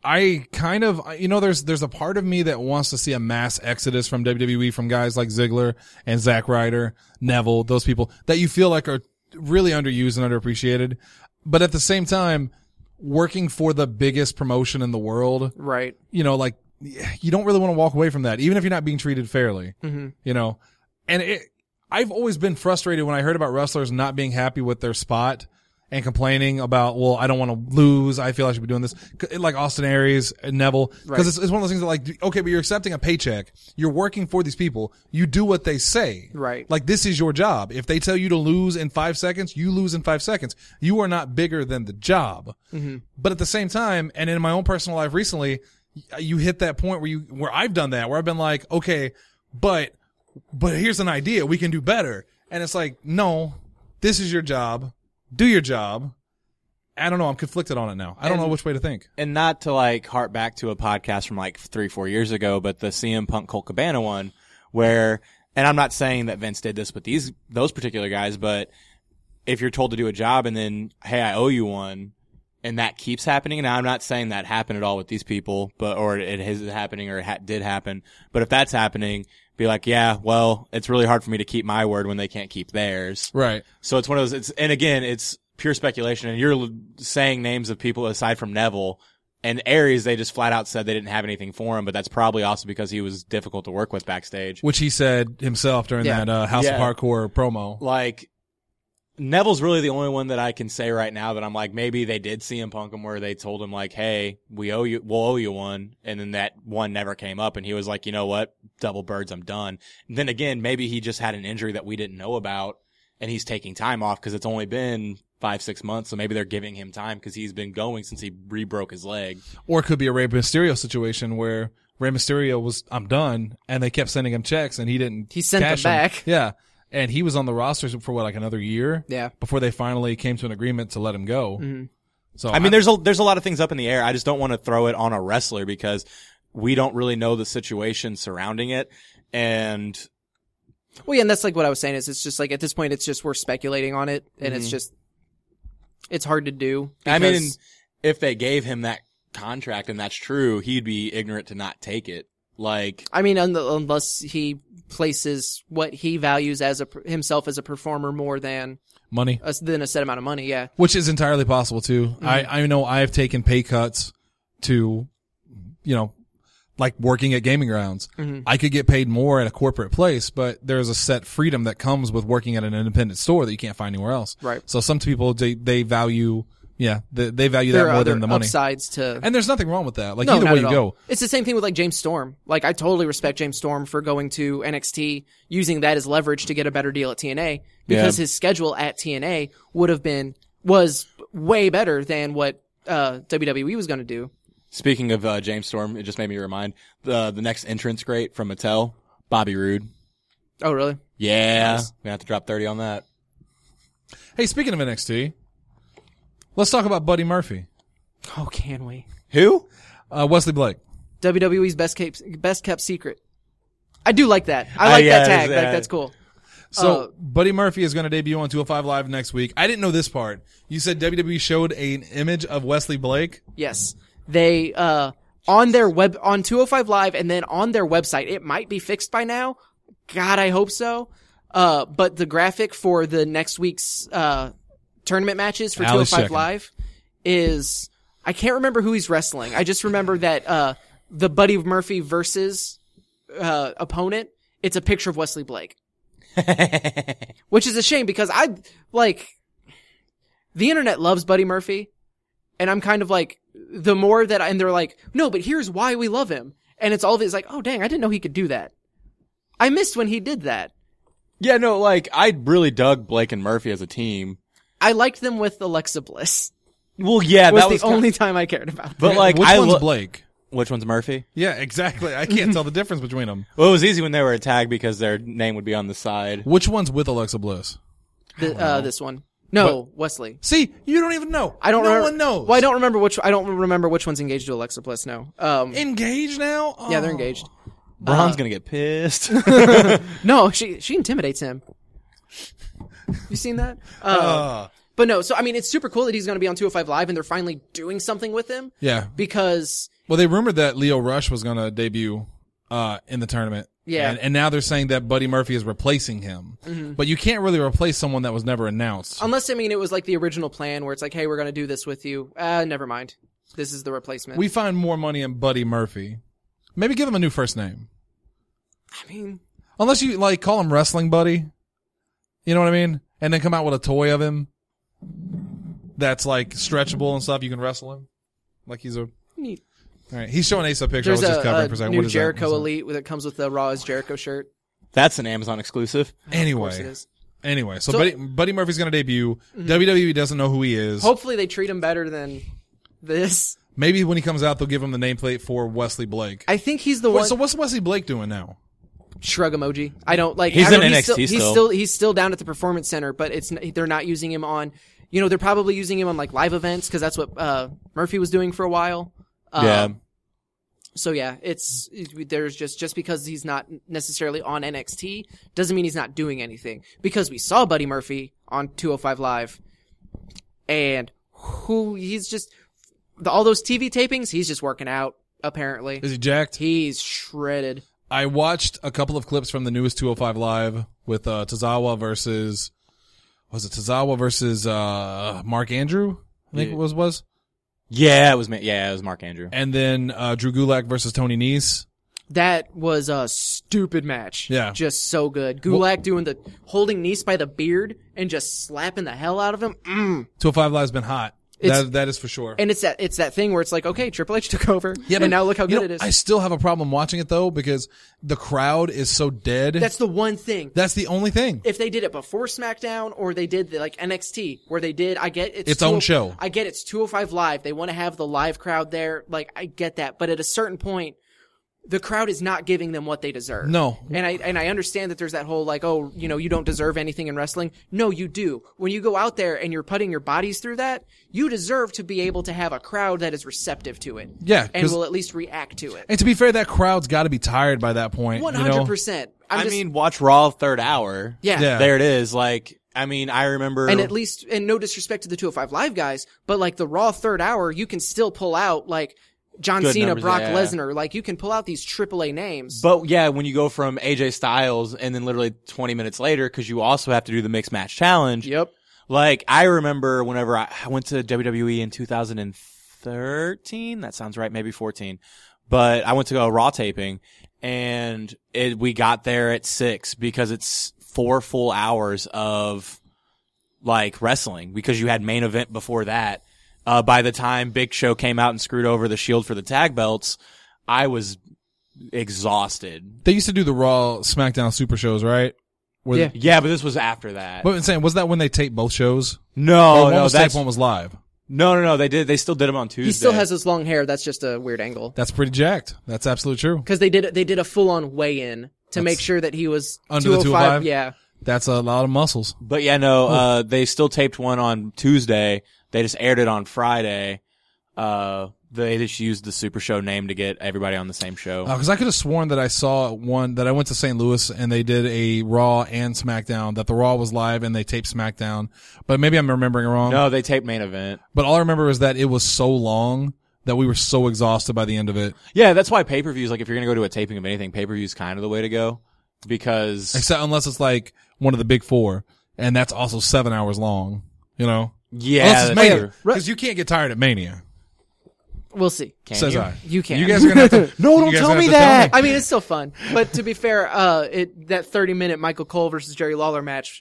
I kind of, you know, there's there's a part of me that wants to see a mass exodus from W W E from guys like Ziggler and Zack Ryder, Neville, those people that you feel like are really underused and underappreciated. But at the same time, working for the biggest promotion in the world, Right. you know, like you don't really want to walk away from that, even if you're not being treated fairly, Mm-hmm. you know. And it, I've always been frustrated when I heard about wrestlers not being happy with their spot and complaining about, well, I don't want to lose. I feel I should be doing this. Like Austin Aries and Neville. Because Right. it's, it's one of those things that like, okay, but you're accepting a paycheck. You're working for these people. You do what they say. Right. Like this is your job. If they tell you to lose in five seconds, you lose in five seconds. You are not bigger than the job. Mm-hmm. But at the same time, and in my own personal life recently, you hit that point where you, where I've done that, where I've been like, okay, but, but here's an idea. We can do better. And it's like, no, this is your job. Do your job. I don't know. I'm conflicted on it now. I don't And- know which way to think. And not to like harp back to a podcast from like three, four years ago, but the C M Punk Colt Cabana one where, and I'm not saying that Vince did this with these, those particular guys, but if you're told to do a job and then, hey, I owe you one, and that keeps happening. Now, I'm not saying that happened at all with these people, but or it is happening or it ha- did happen. But if that's happening, be like, yeah, well, it's really hard for me to keep my word when they can't keep theirs. Right. So it's one of those. It's and again, it's pure speculation. And you're l- saying names of people aside from Neville and Aries. They just flat out said they didn't have anything for him, but that's probably also because he was difficult to work with backstage. Which he said himself during Yeah. that uh, House Yeah. of Hardcore promo. Like. Neville's really the only one that I can say right now that I'm like, maybe they did C M Punk him where they told him like, hey, we owe you, we'll owe you one. And then that one never came up and he was like, you know what? Double birds, I'm done. And then again, maybe he just had an injury that we didn't know about and he's taking time off because it's only been five, six months. So maybe they're giving him time because he's been going since he re-broke his leg. Or it could be a Rey Mysterio situation where Rey Mysterio was, I'm done, and they kept sending him checks and he didn't He sent them cash them. back. Yeah. And he was on the roster for what, like another year? Yeah. Before they finally came to an agreement to let him go. Mm-hmm. So I mean, there's a, there's a lot of things up in the air. I just don't want to throw it on a wrestler because we don't really know the situation surrounding it. And Well, yeah, and that's like what I was saying is it's just like at this point it's just we're speculating on it and it's just it's hard to do. I mean, because- if they gave him that contract and that's true, he'd be ignorant to not take it. Like, I mean, un- unless he places what he values as a himself as a performer more than money. a, than a set amount of money. Yeah, Which is entirely possible too. Mm-hmm. I, I know I've taken pay cuts to, you know, like working at gaming grounds. Mm-hmm. I could get paid more at a corporate place, but there's a set freedom that comes with working at an independent store that you can't find anywhere else. Right. So some people, they, they value, yeah, they, they value there that are more other than the money. upsides to. And there's nothing wrong with that. Like No, either not way at you all. go. It's the same thing with like James Storm. Like I totally respect James Storm for going to N X T, using that as leverage to get a better deal at T N A because Yeah. his schedule at T N A would have been was way better than what uh, W W E was going to do. speaking of uh, James Storm, it just made me remind the the next entrance great from Mattel, Bobby Roode. Oh, really? Yeah, Nice. we have to drop thirty on that. Hey, speaking of N X T, let's talk about Buddy Murphy. Oh, can we? Who? Uh, Wesley Blake. W W E's best kept best kept secret. I do like that. I Uh, like yeah, that tag. it's, Like uh, that's cool. So, Uh, Buddy Murphy is going to debut on two oh five Live next week. I didn't know this part. You said W W E showed an image of Wesley Blake. Yes. They, uh, on their web, on two oh five Live and then on their website, it might be fixed by now. God, I hope so. Uh, but the graphic for the next week's, uh, tournament matches for Ali's two oh five checking. Live is, I can't remember who he's wrestling. I just remember that, uh, the Buddy Murphy versus, uh, opponent, it's a picture of Wesley Blake. Which is a shame because I, like, the internet loves Buddy Murphy. And I'm kind of like, the more that I, and they're like, no, but here's why we love him. And it's all of it is like, oh dang, I didn't know he could do that. I missed when he did that. Yeah, no, like I really dug Blake and Murphy as a team. I liked them with Alexa Bliss. Well, yeah, Was that the was kind- only time I cared about them. But like, Which I one's lo- Blake? Which one's Murphy? Yeah, exactly. I can't tell the difference between them. Well, it was easy when they were a tag because their name would be on the side. Which one's with Alexa Bliss? The, uh, this one. No, Wesley. See, you don't even know. I don't No remember. one knows. Well, I don't remember which, I don't remember which one's engaged to Alexa Bliss, no. Um, Engaged now? Oh. yeah, they're engaged. Braun's gonna get pissed. No, she, she intimidates him. You seen that? Uh, But no, so I mean, it's super cool that he's going to be on two oh five Live and they're finally doing something with him Yeah. because Well, they rumored that Leo Rush was going to debut uh, in the tournament. Yeah. And, and now they're saying that Buddy Murphy is replacing him. Mm-hmm. But you can't really replace someone that was never announced. unless, I mean, it was like the original plan where it's like, hey, we're going to do this with you. Uh, never mind. This is the replacement. We find more money in Buddy Murphy. Maybe give him a new first name. I mean, Unless you, like, call him Wrestling Buddy. You know what I mean? And then come out with a toy of him that's, like, stretchable and stuff. You can wrestle him. Like he's a... neat. All right. He's showing Ace a picture. There's I was just a, covering for a a second. new What is that? Jericho What's that? Elite that comes with the Raw as Jericho shirt. That's an Amazon exclusive. Of course it Anyway. is. Anyway. So, So- Buddy, Buddy Murphy's going to debut. W W E doesn't know who he is. Hopefully they treat him better than this. Maybe when he comes out, they'll give him the nameplate for Wesley Blake. I think he's the Wait, one. so what's Wesley Blake doing now? Shrug emoji. I don't like. He's I don't, in N X T he's still, still. He's still he's still down at the Performance Center, but it's n- they're not using him on. You know, they're probably using him on like live events because that's what uh, Murphy was doing for a while. Um, Yeah. So yeah, it's there's just just because he's not necessarily on N X T doesn't mean he's not doing anything. Because we saw Buddy Murphy on two oh five Live, and who he's just the, all those T V tapings. He's just working out. Apparently, Is he jacked? he's shredded. I watched a couple of clips from the newest two oh five Live with uh, Tozawa versus was it Tozawa versus uh, Mark Andrew? I think Yeah. it was was. Yeah, it was. Ma- Yeah, it was Mark Andrew. And then uh, Drew Gulak versus Tony Nese. That was a stupid match. Yeah. Just so good. Gulak doing the, holding Nice by the beard and just slapping the hell out of him. Mm. two oh five Live's been hot. It's- That that is for sure. And it's that, it's that thing where it's like, okay, Triple H took over. Yeah, and now look how you good know, it is. I still have a problem watching it though because the crowd is so dead. That's the one thing. That's the only thing. If they did it before SmackDown or they did the, like N X T where they did, I get it's Its own two oh show. I get it's two oh five Live. They want to have the live crowd there. Like, I get that. But at a certain point, the crowd is not giving them what they deserve. No. And I, and I understand that there's that whole like, oh, you know, you don't deserve anything in wrestling. No, you do. When you go out there and you're putting your bodies through that, you deserve to be able to have a crowd that is receptive to it. Yeah, And 'cause- will at least react to it. And to be fair, that crowd's got to be tired by that point. one you know? hundred percent. I'm I just, mean, watch Raw third hour. yeah. Yeah. There it is. Like, I mean, I remember. And at least, and no disrespect to the two oh five Live guys, but like the Raw third hour, you can still pull out like John Good Cena, numbers, Brock yeah. Lesnar. Like you can pull out these triple A names. But yeah, when you go from A J Styles and then literally twenty minutes later, because you also have to do the mixed match challenge. Yep. Like, I remember whenever I I went to W W E in two thousand thirteen, that sounds right, maybe fourteen, but I went to go Raw taping, and it, we got there at six because it's four full hours of, like, wrestling, because you had main event before that. Uh, by the time Big Show came out and screwed over the Shield for the tag belts, I was exhausted. They used to do the Raw SmackDown Super shows, right? Where Yeah. Yeah, but this was after that. What I'm saying, was that when they taped both shows? no, Or one no, was that's, taped, one was live. no, no, no, they did, they still did them on Tuesday. He still has his long hair. That's just a weird angle. That's pretty jacked. That's absolutely true. Cause they did, they did a full on weigh in to make sure that he was Under the two oh five? Yeah. That's a lot of muscles. But yeah, no, uh, they still taped one on Tuesday. They just aired it on Friday. Uh, they just used the Super Show name to get everybody on the same show. Because I could have sworn that I saw one that I went to Saint Louis and they did a Raw and SmackDown. That the Raw was live and they taped SmackDown. But maybe I'm remembering it wrong. No, they taped main event. But all I remember is that it was so long that we were so exhausted by the end of it. Yeah, that's why pay-per-views, like if you're gonna go to a taping of anything, pay-per-view's kind of the way to go. Because, Except unless it's like one of the big four, and that's also seven hours long. You know, yeah, unless it's that's Mania, true. because you can't get tired at Mania. We'll see. Can says you? I. You can. You guys are gonna have to. No, you don't guys tell are gonna me have to that. tell I mean, it's still fun. But to be fair, uh, it, that thirty minute Michael Cole versus Jerry Lawler match,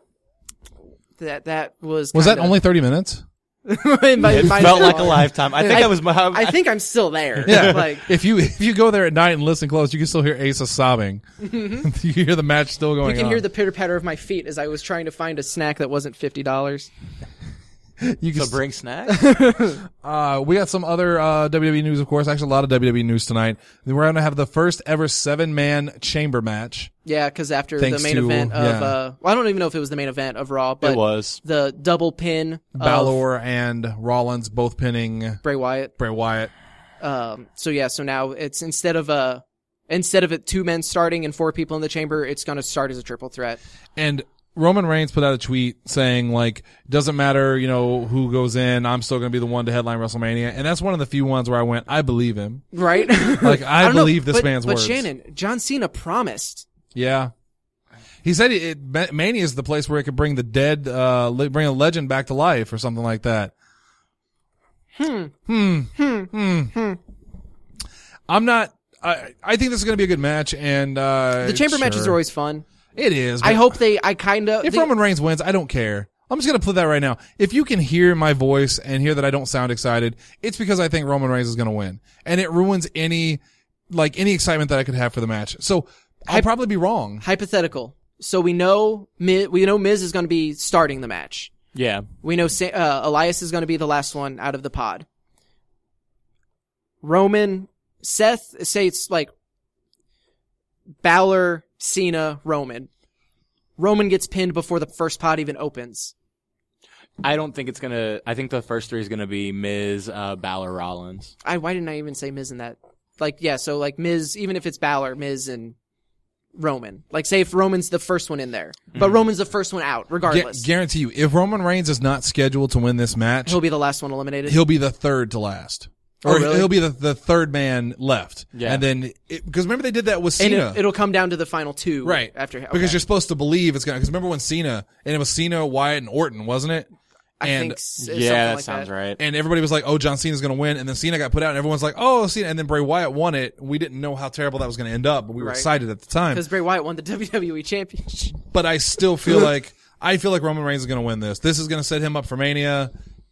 that, that was, Was that kinda- only thirty minutes? it might- It might have felt been like a longer. lifetime. I think I, I- was. I, I think I'm still there. Yeah. Like, if you if you go there at night and listen close, you can still hear Asa sobbing. you hear the match still going on. you can hear the pitter patter of my feet as I was trying to find a snack that wasn't fifty dollars. You can to bring snacks. Uh, we got some other uh, W W E news, of course. Actually, a lot of W W E news tonight. We're going to have the first ever seven-man chamber match. Yeah, because after Thanks the main to- event of, yeah. uh, well, I don't even know if it was the main event of Raw, but It was. the double pin of Balor and Rollins both pinning Bray Wyatt. Bray Wyatt. Um, so yeah, so now it's instead of uh instead of it two men starting and four people in the chamber, it's going to start as a triple threat. And Roman Reigns put out a tweet saying, like, doesn't matter, you know, who goes in, I'm still going to be the one to headline WrestleMania. And that's one of the few ones where I went, I believe him. Right? Like, I, don't know, believe this but, man's but words. Shannon, John Cena promised. Yeah. He said it, it, Mania is the place where it could bring the dead, uh, li- bring a legend back to life or something like that. Hmm. Hmm. Hmm. Hmm. I'm not, I, I think this is going to be a good match and, uh. The chamber sure. matches are always fun. It is. I but hope they, I kind of, If Roman Reigns wins, I don't care. I'm just going to put that right now. If you can hear my voice and hear that I don't sound excited, it's because I think Roman Reigns is going to win. And it ruins any, like, any excitement that I could have for the match. So, I'll probably be wrong. hypothetical. So we know, Miz, we know Miz is going to be starting the match. Yeah. We know Sa- uh, Elias is going to be the last one out of the pod. Roman, Seth, say it's like Balor, Cena, Roman. Roman gets pinned before the first pod even opens. I don't think it's gonna. I think the first three is gonna be Miz, uh, Balor, Rollins. I why didn't I even say Miz in that? Like, yeah, so like Miz, even if it's Balor, Miz, and Roman. Like, say if Roman's the first one in there, but Roman's the first one out, regardless. Gu- guarantee you, if Roman Reigns is not scheduled to win this match, He'll be the last one eliminated. he'll be the third to last. Oh, Or really? he'll be the, the third man left. Yeah. And then, because remember they did that with and Cena. it, it'll come down to the final two. Right. After okay. Because you're supposed to believe it's going to, because remember when Cena, and it was Cena, Wyatt, and Orton, wasn't it? I and, think s- Yeah, something that like sounds that. right. and everybody was like, oh, John Cena's going to win. And then Cena got put out and everyone's like, oh, Cena. And then Bray Wyatt won it. We didn't know how terrible that was going to end up, but we were Right. excited at the time. Because Bray Wyatt won the W W E Championship. But I still feel like, I feel like Roman Reigns is going to win this. This is going to set him up for Mania.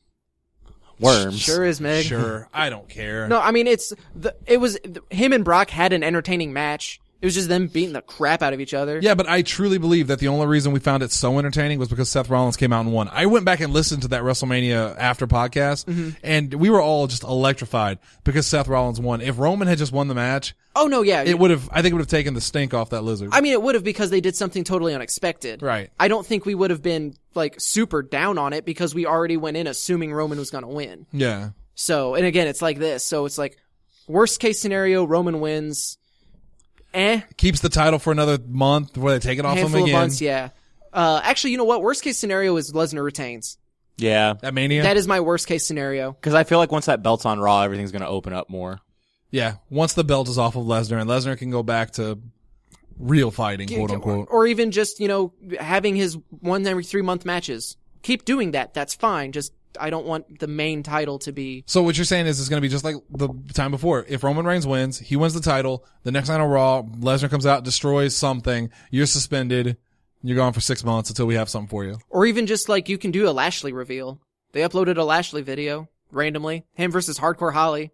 Worms. Sure is, Meg. Sure. I don't care. No, I mean it's the it was him and Brock had an entertaining match. It was just them beating the crap out of each other. Yeah, but I truly believe that the only reason we found it so entertaining was because Seth Rollins came out and won. I went back and listened to that WrestleMania after podcast, Mm-hmm. and we were all just electrified because Seth Rollins won. If Roman had just won the match, Oh no, yeah. it would have. I think it would have taken the stink off that lizard. I mean, it would have because they did something totally unexpected. Right. I don't think we would have been like super down on it because we already went in assuming Roman was going to win. yeah, So, and again, it's like this. So it's like worst case scenario, Roman wins. Eh. keeps the title for another month before they take it off him Handful of again. months, yeah. Uh, actually, you know what? Worst case scenario is Lesnar retains. Yeah. At Mania, That is my worst case scenario. Because I feel like once that belt's on Raw, everything's going to open up more. yeah. Once the belt is off of Lesnar and Lesnar can go back to real fighting, quote unquote. Or even just, you know, having his one every three month matches. Keep doing that. That's fine. Just, I don't want the main title to be. So what you're saying is it's going to be just like the time before. If Roman Reigns wins, he wins the title. The next night on Raw, Lesnar comes out, destroys something. You're suspended. You're gone for six months until we have something for you. Or even just like you can do a Lashley reveal. They uploaded a Lashley video randomly. Him versus Hardcore Holly.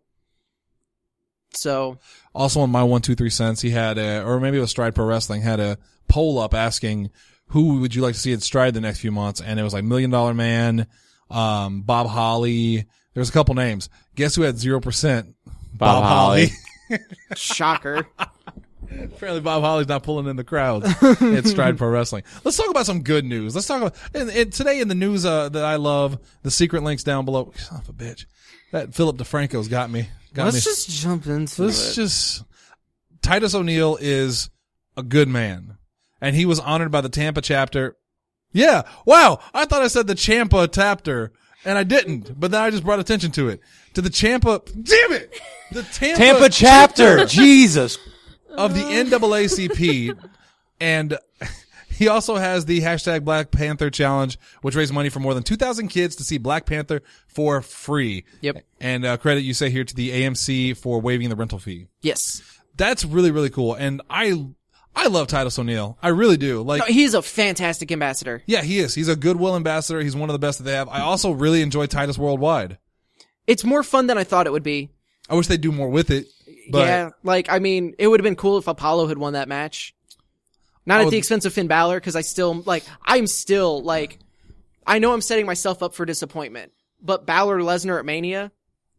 So, Also on my one, two, three cents, he had a, or maybe it was Stride Pro Wrestling, had a poll up asking who would you like to see at Stride the next few months? And it was like Million Dollar Man, um, Bob Holly. There's a couple names. Guess who had zero percent? Bob Holly. shocker. Apparently Bob Holly's not pulling in the crowds at Stride Pro Wrestling. Let's talk about some good news. Let's talk about, and, and today in the news, uh, that I love, the secret links down below. Son of a bitch. That Philip DeFranco's got me. Got Let's me. just jump into Let's it. just, Titus O'Neil is a good man. And he was honored by the Tampa chapter. Yeah. Wow. I thought I said the Champa chapter and I didn't, but then I just brought attention to it. To the Champa, damn it! The Tampa, Tampa chapter. Jesus. of the N double A C P. And he also has the hashtag Black Panther Challenge, which raised money for more than two thousand kids to see Black Panther for free. Yep. And uh, credit you say here to the A M C for waiving the rental fee. Yes. That's really, really cool. And I, I love Titus O'Neil. I really do. Like, No, he's a fantastic ambassador. yeah, he is. He's a goodwill ambassador. He's one of the best that they have. I also really enjoy Titus Worldwide. It's more fun than I thought it would be. I wish they'd do more with it. But yeah, like, I mean, it would have been cool if Apollo had won that match. Not I at would- the expense of Finn Balor, because I still, like, I'm still, like, I know I'm setting myself up for disappointment, but Balor Lesnar at Mania,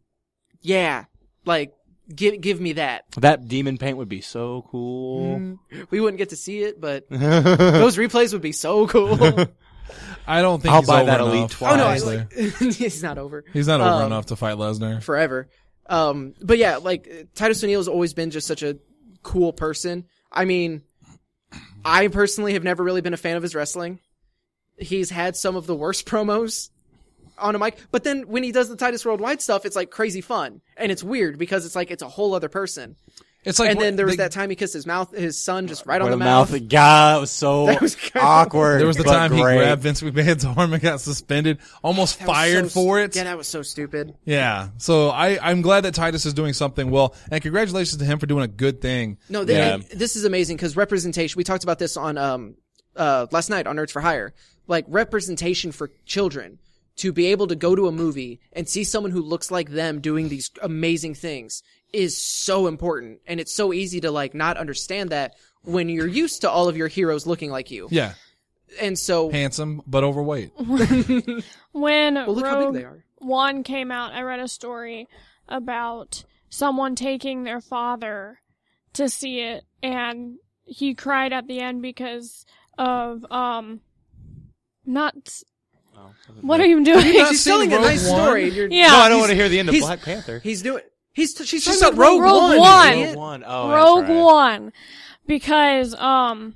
yeah, like, give give me that. That demon paint would be so cool. We wouldn't get to see it, but those replays would be so cool. I don't think I'll he's buy over that enough, Elite twice. Oh no, I, honestly. like, he's not over. He's not over Um, enough to fight Lesnar. Forever. Um, but yeah, like Titus O'Neil has always been just such a cool person. I mean, I personally have never really been a fan of his wrestling. He's had some of the worst promos on a mic, but then when he does the Titus Worldwide stuff, it's like crazy fun. And it's weird because it's like it's a whole other person. It's like and then there was they- that time he kissed his mouth, his son just right on What the a mouth. mouth. God, that was so That was kinda- awkward. There was the but time he great. grabbed Vince McMahon's arm and got suspended, almost That was fired so- for it. Yeah, that was so stupid. Yeah. So I, I'm glad that Titus is doing something well, and congratulations to him for doing a good thing. No, th- Yeah. and this is amazing because representation. We talked about this on um uh last night on Nerds for Hire. Like representation for children to be able to go to a movie and see someone who looks like them doing these amazing things is so important, and it's so easy to like not understand that when you're used to all of your heroes looking like you. Yeah. And so, Handsome, but overweight. When well, look how Rogue big they are. One came out, I read a story about someone taking their father to see it, and he cried at the end because of um not. What are you doing? not She's seen telling a Rogue nice One? story. And you're, Yeah. No, I don't he's- want to hear the end of he's- Black Panther. He's doing. He's. She's She talking said about Rogue, Rogue One. One. idiot. One. Oh, Rogue that's right. One. because um,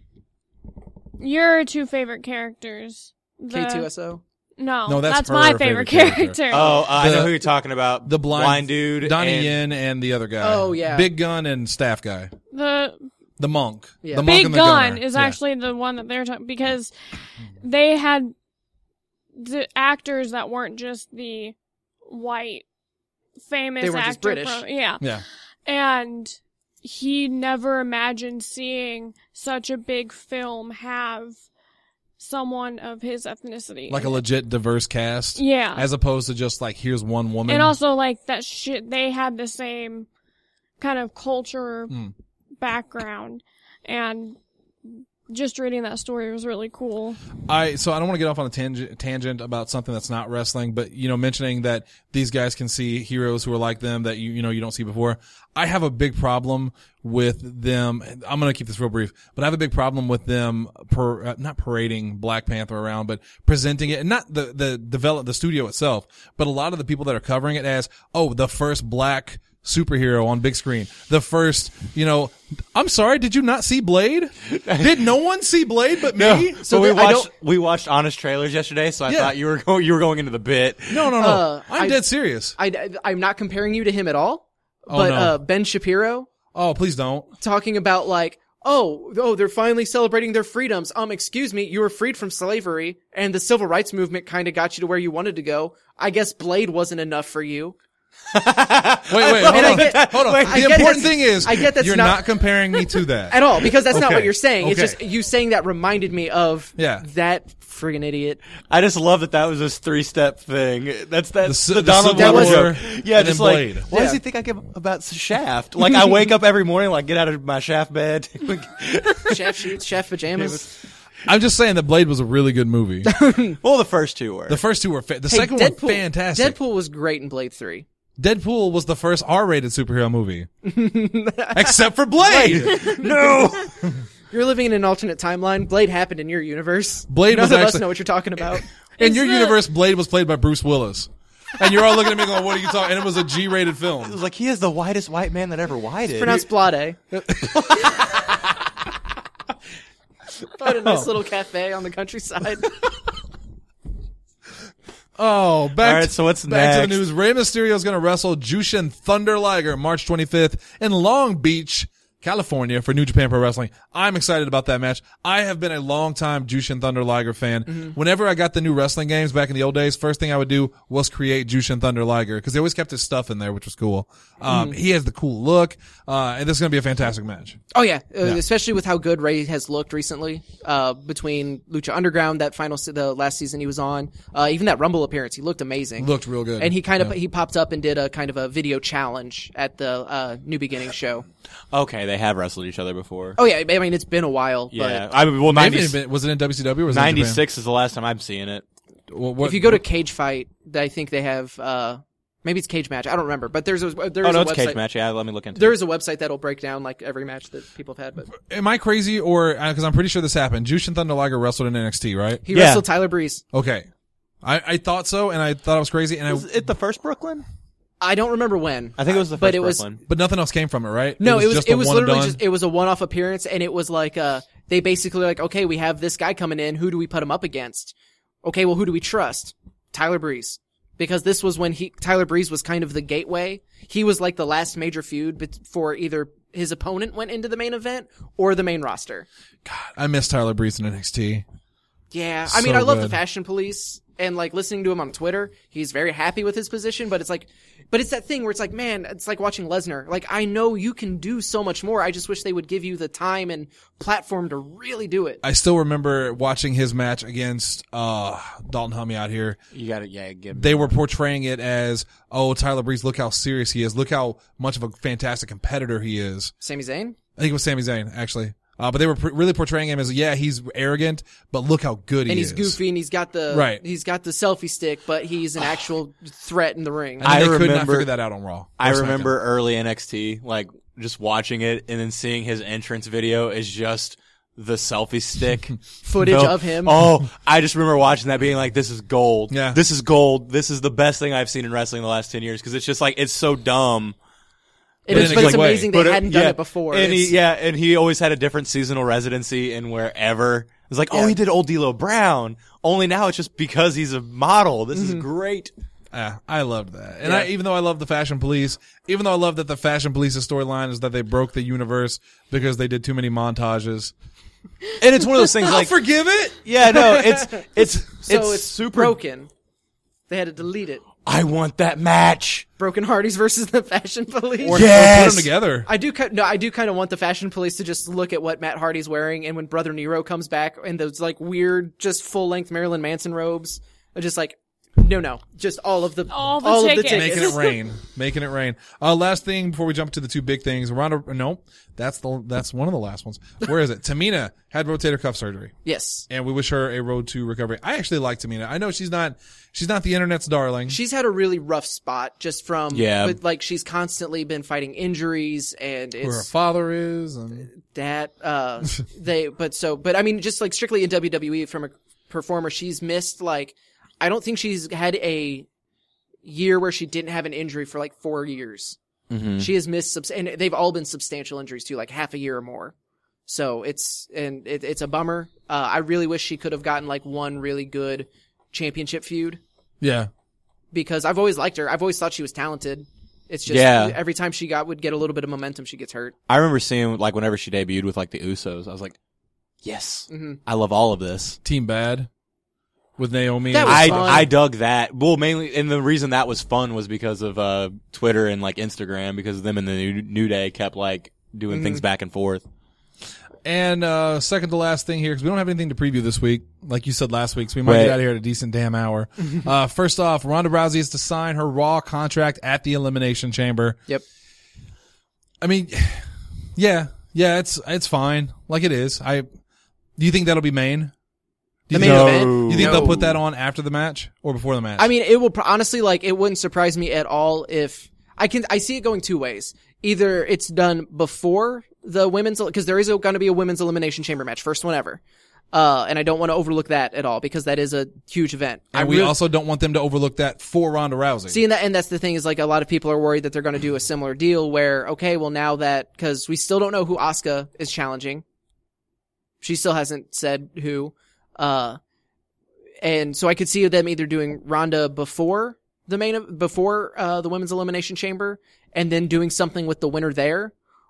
your two favorite characters. The, K two S O. No, No, that's that's, her my favorite favorite, character. character. Oh, uh, I The- know who you're talking about. The blind, dude, Donnie and- Yen, and the other guy. Oh, yeah. Big Gun and Staff Guy. The The monk. Yeah. The monk Big and the Gun gunner. is Yeah. actually the one that they're talking because they had the actors that weren't just the white famous They weren't actor just British. from- yeah. Yeah. And he never imagined seeing such a big film have someone of his ethnicity. Like a in it. legit diverse cast. Yeah. As opposed to just like, here's one woman. And also, like, that shit, they had the same kind of culture Mm. background. And just reading that story was really cool. I so I don't want to get off on a tangent, tangent about something that's not wrestling, but you know, mentioning that these guys can see heroes who are like them that you you know you don't see before. I have a big problem with them. I'm going to keep this real brief, but I have a big problem with them per, uh, not parading Black Panther around, but presenting it, and not the the develop the studio itself, but a lot of the people that are covering it as, oh, the first black superhero on big screen. The first, you know, I'm sorry, did you not see Blade? Did no one see Blade but me? So So we the- I watched don't- we watched honest trailers yesterday, so I Yeah. thought you were going you were going into the bit. No, no, no. Uh, I'm I- dead serious. I, I'm not comparing you to him at all, Oh, but no. uh, Ben Shapiro Oh, please don't. talking about like, oh, oh, they're finally celebrating their freedoms. Um, excuse me, you were freed from slavery, and the civil rights movement kind of got you to where you wanted to go. I guess Blade wasn't enough for you. Wait, wait, hold And I on. get- hold on. wait, the I get important that's- thing is, I get that's you're not- not, comparing me to that. At all, because that's not Okay. what you're saying. It's Okay. just you saying that reminded me of Yeah. that friggin' idiot. I just love that that was this three step thing. That's that's The the, ci- the Donald Civil Glover War joke. and Yeah, then just like Blade. what does Yeah. he think I give about Shaft? Like I wake up every morning, like get out of my Shaft bed. Chef sheets, chef pajamas. I'm just saying that Blade was a really good movie. Well, the first two were. The first two were fa- the Hey, second Deadpool, one fantastic. Deadpool was great in Blade three. Deadpool was the first R-rated superhero movie, except for Blade. no. You're living in an alternate timeline. Blade happened in your universe. Blade None was of us actually- know what you're talking about. In Is your the- universe, Blade was played by Bruce Willis, and you're all looking at me going, "What are you talking?" And it was a G-rated It film. was like he is the whitest white man that ever whited. Pronounced Blade. Found a nice little cafe on the countryside. Oh, back, All right, so what's back to the next? news. Rey Mysterio is going to wrestle Jushin Thunder Liger March twenty-fifth in Long Beach, California for New Japan Pro Wrestling. I'm excited about that match. I have been a long time Jushin Thunder Liger fan. Mm-hmm. Whenever I got the new wrestling games back in the old days, first thing I would do was create Jushin Thunder Liger because they always kept his stuff in there, which was cool. Um, Mm-hmm. he has the cool look, uh, and this is going to be a fantastic match. Oh yeah, uh, especially with how good Ray has looked recently. Uh, between Lucha Underground, that final, se- the last season he was on, uh, even that Rumble appearance, he looked amazing. Looked real good. And he kind of Yeah. he popped up and did a kind of a video challenge at the uh, New Beginning show. Okay, they have wrestled each other before. Oh yeah, I mean it's been a while. yeah, But I mean, well, Maybe ninety, it been- was it in W C W or was it in Japan? ninety-six is the last time I'm seeing it. Well, what- if you go to Cage Fight, I think they have uh, maybe it's Cage Match. I don't remember, but there's a there's Oh no, a it's website. cage match. Yeah, let me look into There it. is a website that'll break down like every match that people have had. But am I crazy or because I'm pretty sure this happened? Jushin Thunder Liger wrestled in N X T, right? he Yeah. wrestled Tyler Breeze. Okay. I, I thought so, and I thought I was crazy, and I, Was it the first Brooklyn? I don't remember when. I think it was the first But it was- Brooklyn. but nothing else came from it, right? No, it was just it a was one and literally done? just it was a one off appearance, and it was like uh they basically like okay, we have this guy coming in. Who do we put him up against? Okay, well, who do we trust? Tyler Breeze, because this was when he Tyler Breeze was kind of the gateway. He was like the last major feud before either his opponent went into the main event or the main roster. I miss Tyler Breeze in N X T. Yeah, I mean, So I love the good. Fashion Police, and like listening to him on Twitter, he's very happy with his position. But it's like, but it's that thing where it's like, man, it's like watching Lesnar. Like, I know you can do so much more. I just wish they would give you the time and platform to really do it. I still remember watching his match against uh Dalton, help me out here. You got to yeah, give. They were portraying it as, oh, Tyler Breeze, look how serious he is. Look how much of a fantastic competitor he is. Sami Zayn. I think it was Sami Zayn, actually. Uh, but they were pr- really portraying him as, yeah, he's arrogant, but look how good he And is. he's goofy, and he's got the Right. He's got the selfie stick, but he's an actual threat in the ring. And then I they could not remember- figure that out on Raw. I Or SmackDown. remember early N X T, like just watching it and then seeing his entrance video is just the selfie stick Footage No. of him. Oh, I just remember watching that, being like, "This is gold. Yeah. This is gold. This is the best thing I've seen in wrestling in the last ten years." Because it's just like it's so dumb. It But is, in a but it's good way. amazing they But, uh, hadn't done yeah, it before. And he, It's- yeah, and he always had a different seasonal residency in wherever. It's like, oh, Yeah. he did Old D'Lo Brown. Only now it's just because he's a model. This Mm-hmm. is great. Ah, I loved that. And Yeah. I, even though I love the Fashion Police, even though I love that the Fashion Police's storyline is that they broke the universe because they did too many montages. And it's one of those things I'll like, forgive it. yeah, no, it's, it's, so it's, it's, super broken. They had to delete it. I want that match. Broken Hardys versus the Fashion Police. Or, Yes! or put them together. I do ki- no, I do kind of want the Fashion Police to just look at what Matt Hardy's wearing, and when Brother Nero comes back in those like weird, just full length Marilyn Manson robes, are just like, no, no, just all of the All the of the tickets. tickets. Making it rain. Making it rain. Uh, last thing before we jump to the two big things. Ronda, no, that's the, that's one of the last ones. Where is it? Tamina had rotator cuff surgery. Yes, And we wish her a road to recovery. I actually like Tamina. I know she's not, she's not the internet's darling. she's had a really rough spot just from Yeah. but like she's constantly been fighting injuries, and Who her it's father is and that uh they but so but I mean just like strictly in W W E from a performer, she's missed like I don't think she's had a year where she didn't have an injury for like four years. Mm-hmm. She has missed subs- and they've all been substantial injuries too, like half a year or more. So it's and it, it's a bummer. Uh, I really wish she could have gotten like one really good championship feud, yeah. because I've always liked her. I've always thought she was talented. It's just Yeah. every time she got would get a little bit of momentum, she gets hurt. I remember seeing, like, whenever she debuted with, like, the Usos, I was like, yes, Mm-hmm. I love all of this. Team Bad with Naomi. That was I, fun. I dug that. Well, mainly, and the reason that was fun was because of, uh, Twitter and, like, Instagram, because them and the New, New Day kept, like, doing Mm-hmm. things back and forth. And uh second to last thing here, because we don't have anything to preview this week, like you said last week, so we might Right. get out of here at a decent damn hour. uh First off, Ronda Rousey is to sign her Raw contract at the Elimination Chamber. Yep. I mean, yeah, yeah, it's it's fine, like it is. I do you think that'll be main? Do you The think, main they'll- event? do you think No. they'll put that on after the match or before the match? I mean, it will pro- honestly like it wouldn't surprise me at all if I can. I see it going two ways. Either it's done before the women's, because there is going to be a women's elimination chamber match, first one ever. Uh, and I don't want to overlook that at all because that is a huge event. and I we really- also don't want them to overlook that for Ronda Rousey. See, and, that, and that's the thing is like a lot of people are worried that they're going to do a similar deal where, okay, well now that, cause we still don't know who Asuka is challenging. She still hasn't said who. Uh, and so I could see them either doing Ronda before the main, before, uh, the women's elimination chamber and then doing something with the winner there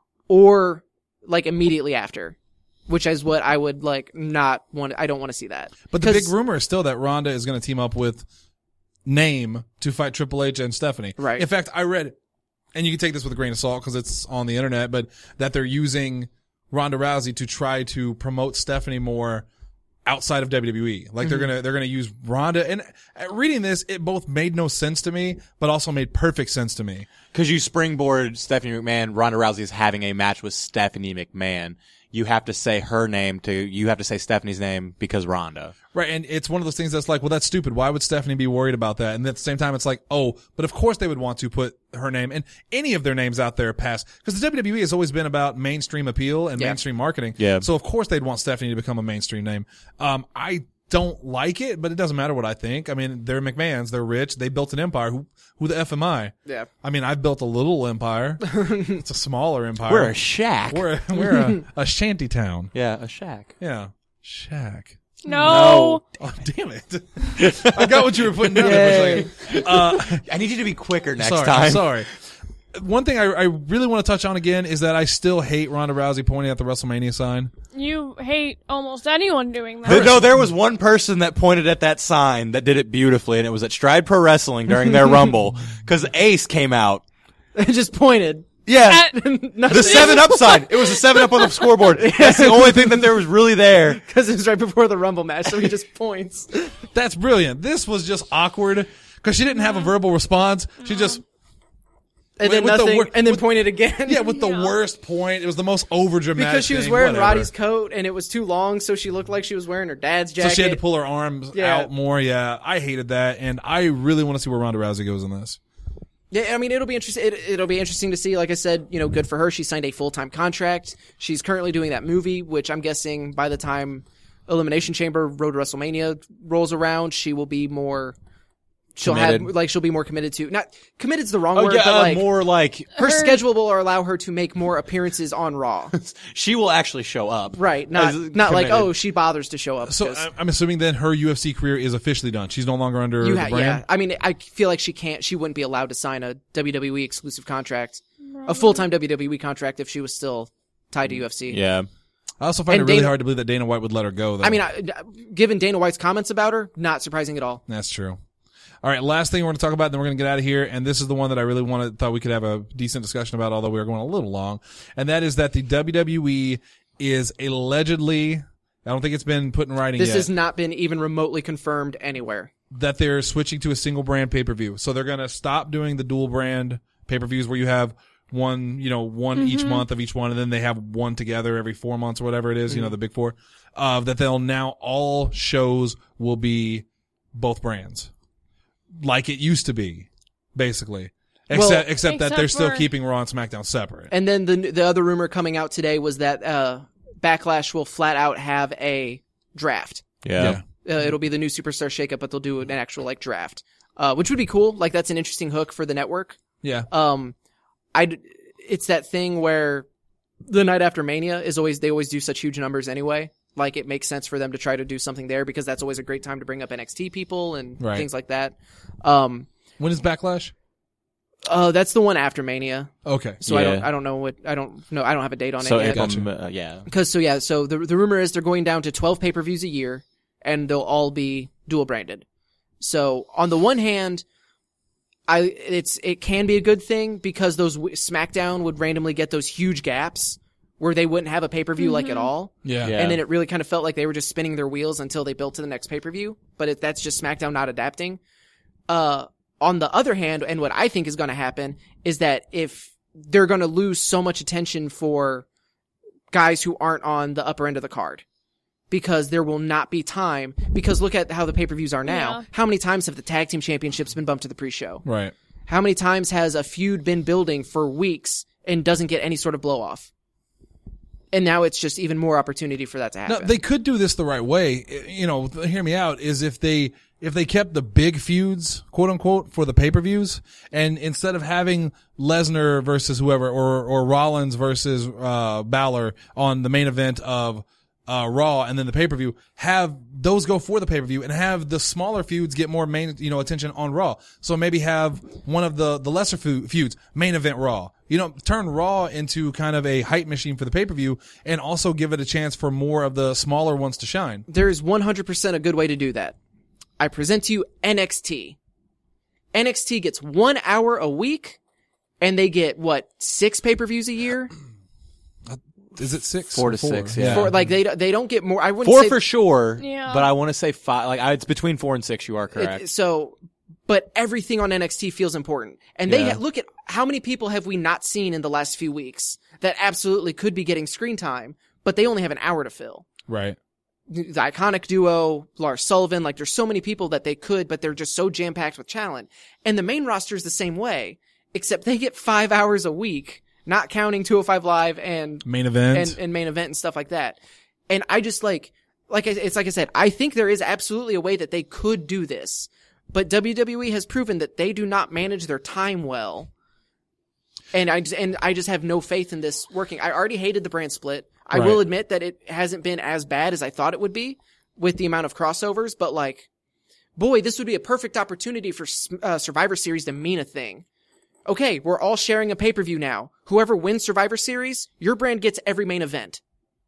or like immediately after. Which is what I would like not want. I don't want to see that. But the 'Cause- big rumor is still that Ronda is going to team up with Name to fight Triple H and Stephanie. Right. In fact, I read, and you can take this with a grain of salt because it's on the internet, but that they're using Ronda Rousey to try to promote Stephanie more outside of W W E. Like they're Mm-hmm. gonna they're gonna use Ronda. And uh, reading this, it both made no sense to me, but also made perfect sense to me. Cause you springboard Stephanie McMahon, Ronda Rousey is having a match with Stephanie McMahon. You have to say her name to, you have to say Stephanie's name because Ronda. Right, and it's one of those things that's like, well, that's stupid. Why would Stephanie be worried about that? And at the same time, it's like, oh, but of course they would want to put her name and any of their names out there past, because the W W E has always been about mainstream appeal and Yeah. mainstream marketing. Yeah. So of course they'd want Stephanie to become a mainstream name. Um, I don't like it, but it doesn't matter what I think. I mean, they're McMahons, they're rich, they built an empire. Who, who the F am I? Yeah. I mean, I've built a little empire. It's a smaller empire. We're a shack. we're, we're a, a shanty town. yeah, a shack. Yeah. Shack. No. Oh, damn it. I got what you were putting down there for a second. Uh, I need you to be quicker next sorry, time. I'm sorry. One thing I, I really want to touch on again is that I still hate Ronda Rousey pointing at the WrestleMania sign. You hate almost anyone doing But that. no, there was one person that pointed at that sign that did it beautifully, and it was at Stride Pro Wrestling during their Rumble, because Ace came out. It just pointed. Yeah, Nothing. the seven up sign. It was a seven up on the scoreboard. That's the only thing that there was really there. Because it was right before the Rumble match, so he just points. That's brilliant. This was just awkward because she didn't have a verbal response. She just, And With- then with the nothing, wor- and then with- pointed again. yeah, with the worst point. It was the most overdramatic because she was thing, wearing whatever. Roddy's coat, and it was too long, so she looked like she was wearing her dad's So jacket. she had to pull her arms Yeah. out more. Yeah, I hated that, and I really want to see where Ronda Rousey goes in this. Yeah, I mean, it'll be interesting. It, it'll be interesting to see. Like I said, you know, good for her. She signed a full time contract. She's currently doing that movie, which I'm guessing by the time Elimination Chamber, Road to WrestleMania rolls around, she will be more she'll Committed. have like she'll be more committed to. Not committed's the wrong Oh word, yeah, but uh, like more like her Her- schedule will allow her to make more appearances on Raw. she will actually show up. Right, not As not like committed. oh she bothers to show up. So 'cause I- I'm assuming then her U F C career is officially done. She's no longer under you the ha- brand. yeah, I mean I feel like she can't. She wouldn't be allowed to sign a W W E exclusive contract, a full time W W E contract if she was still tied to U F C. Yeah. I also find And it really Dana- hard to believe that Dana White would let her go. Though. I mean, I, given Dana White's comments about her, not surprising at all. That's true. All right, last thing we're going to talk about, then we're going to get out of here, and this is the one that I really wanted, thought we could have a decent discussion about, although we were going a little long, and that is that the W W E is allegedly, I don't think it's been put in writing This yet, has not been even remotely confirmed anywhere. that they're switching to a single brand pay-per-view. So they're going to stop doing the dual brand pay-per-views where you have one, you know, one each month of each one, and then they have one together every four months or whatever it is, you know, the big four, uh, that they'll now, all shows will be both brands. Like it used to be, basically. Except, Well- except that Except they're still for- keeping Raw and SmackDown separate. And then the the other rumor coming out today was that uh, Backlash will flat out have a draft. Yeah. Uh, it'll be the new Superstar Shakeup, but they'll do an actual like draft, uh, which would be cool. Like that's an interesting hook for the network. Yeah. Um, I it's that thing where the night after Mania is always they always do such huge numbers anyway. Like it makes sense for them to try to do something there because that's always a great time to bring up N X T people and Right. things like that. Um, When is Backlash? uh, that's the one after Mania. Okay. So I don't Yeah. I don't know what I don't know I don't have a date on So it yet. if I'm, uh, yeah. Because so yeah, so the the rumor is they're going down to twelve pay per views a year, and they'll all be dual branded. So on the one hand, I it's it can be a good thing because those w- SmackDown would randomly get those huge gaps where they wouldn't have a pay per view like at all, Yeah. Yeah. and then it really kind of felt like they were just spinning their wheels until they built to the next pay per view. But it, that's just SmackDown not adapting. Uh, on the other hand, and what I think is going to happen is that if they're going to lose so much attention for guys who aren't on the upper end of the card because there will not be time because look at how the pay-per-views are now. Yeah. How many times have the tag team championships been bumped to the pre-show? Right. How many times has a feud been building for weeks and doesn't get any sort of blow off? And now it's just even more opportunity for that to happen. Now, they could do this the right way. You know, hear me out, is if they, if they kept the big feuds, quote unquote, for the pay-per-views, and instead of having Lesnar versus whoever, or, or Rollins versus, uh, Balor on the main event of, uh, Raw and then the pay-per-view, have those go for the pay-per-view and have the smaller feuds get more main, you know, attention on Raw. So maybe have one of the, the lesser fu- feuds, main event Raw. You know, turn Raw into kind of a hype machine for the pay-per-view and also give it a chance for more of the smaller ones to shine. There's one hundred percent a good way to do that. I present to you N X T. N X T gets one hour a week, and they get, what, six pay-per-views a year? Is it six? Four or to four? six, yeah. For, like, they they don't get more. I wouldn't Four say, for sure. Yeah. But I want to say five. Like I, it's between four and six. You are it- correct. so, but everything on N X T feels important. And they Yeah. ha- look at how many people have we not seen in the last few weeks that absolutely could be getting screen time, but they only have an hour to fill. Right. The Iconic Duo, Lars Sullivan, like there's so many people that they could, but they're just so jam-packed with talent. And the main roster is the same way, except they get five hours a week, not counting two oh five Live and, Main event. and, and main event and stuff like that. And I just like, like I, it's like I said, I think there is absolutely a way that they could do this, but W W E has proven that they do not manage their time well. And I just, and I just have no faith in this working. I already hated the brand split. I Right. will admit that it hasn't been as bad as I thought it would be with the amount of crossovers, but like, boy, this would be a perfect opportunity for uh, Survivor Series to mean a thing. Okay, we're all sharing a pay-per-view now. Whoever wins Survivor Series, your brand gets every main event.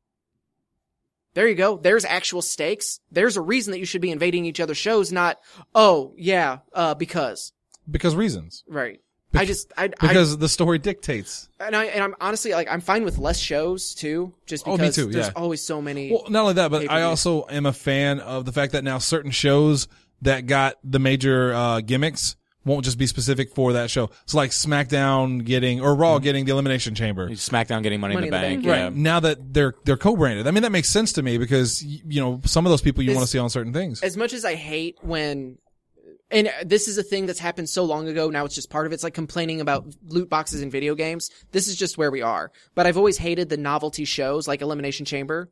There you go. There's actual stakes. There's a reason that you should be invading each other's shows, not, oh, yeah, uh, because. Because reasons. Right. I just, I, Because the story dictates. I, and I, and I'm honestly, like, I'm fine with less shows, too, just Oh, me because too, there's yeah. always so many. Well, not only that, but I pay-per-views. also am a fan of the fact that now certain shows that got the major uh gimmicks won't just be specific for that show. So like SmackDown getting, or Raw getting the Elimination Chamber. SmackDown getting Money, Money in the Bank. Bank, Yeah. Right. Now that they're, they're co-branded. I mean, that makes sense to me because, y- you know, some of those people you It's- want to see on certain things. As much as I hate when, and this is a thing that's happened so long ago, now it's just part of it. It's like complaining about loot boxes in video games. This is just where we are. But I've always hated the novelty shows like Elimination Chamber.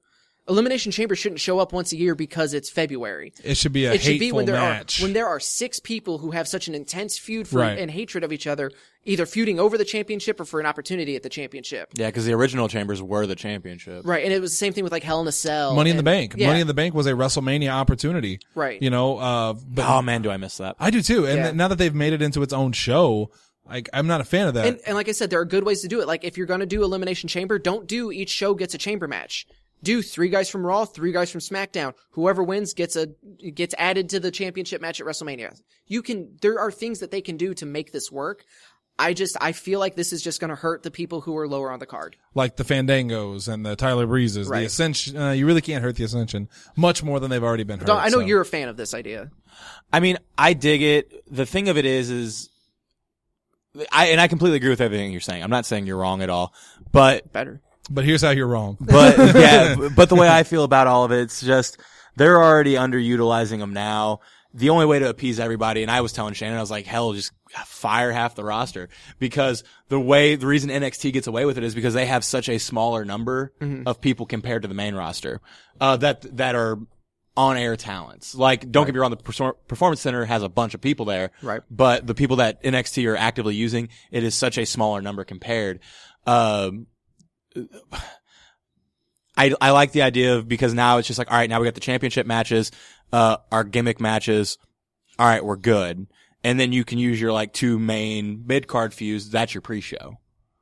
Elimination Chamber shouldn't show up once a year because it's February. It should be a It should be hateful when there match. are when there are six people who have such an intense feud for, Right. and hatred of each other, either feuding over the championship or for an opportunity at the championship. Yeah, because the original chambers were the championship. Right, and it was the same thing with like Hell in a Cell. Money in the and- Bank. Yeah, Money in the Bank was a WrestleMania opportunity. Right. You know, uh, but Oh man, do I miss that? I do too. And Yeah. th- now that they've made it into its own show, like I'm not a fan of that. And, and like I said, there are good ways to do it. Like if you're going to do Elimination Chamber, don't do each show gets a chamber match. Do three guys from Raw, three guys from SmackDown. Whoever wins gets a gets added to the championship match at WrestleMania. You can. There are things that they can do to make this work. I just I feel like this is just going to hurt the people who are lower on the card. like the Fandangos and the Tyler Breezes, Right. the Ascension. Uh, you really can't hurt the Ascension much more than they've already been hurt. Don, I know so. you're a fan of this idea. I mean, I dig it. The thing of it is, is I and I completely agree with everything you're saying. I'm not saying you're wrong at all, but Better. But here's how you're wrong. but yeah, but the way I feel about all of it, it's just they're already underutilizing them now. The only way to appease everybody, and I was telling Shannon, I was like, hell, just fire half the roster, because the way, the reason N X T gets away with it is because they have such a smaller number Mm-hmm. of people compared to the main roster, uh, that, that are on-air talents. Like, don't get me wrong, the Perfor- Performance Center has a bunch of people there. Right. But the people that N X T are actively using, it is such a smaller number compared. Um, I, I like the idea of, because now it's just like, all right, now we got the championship matches, uh, our gimmick matches. All right, we're good. And then you can use your like two main mid-card feuds. That's your pre-show.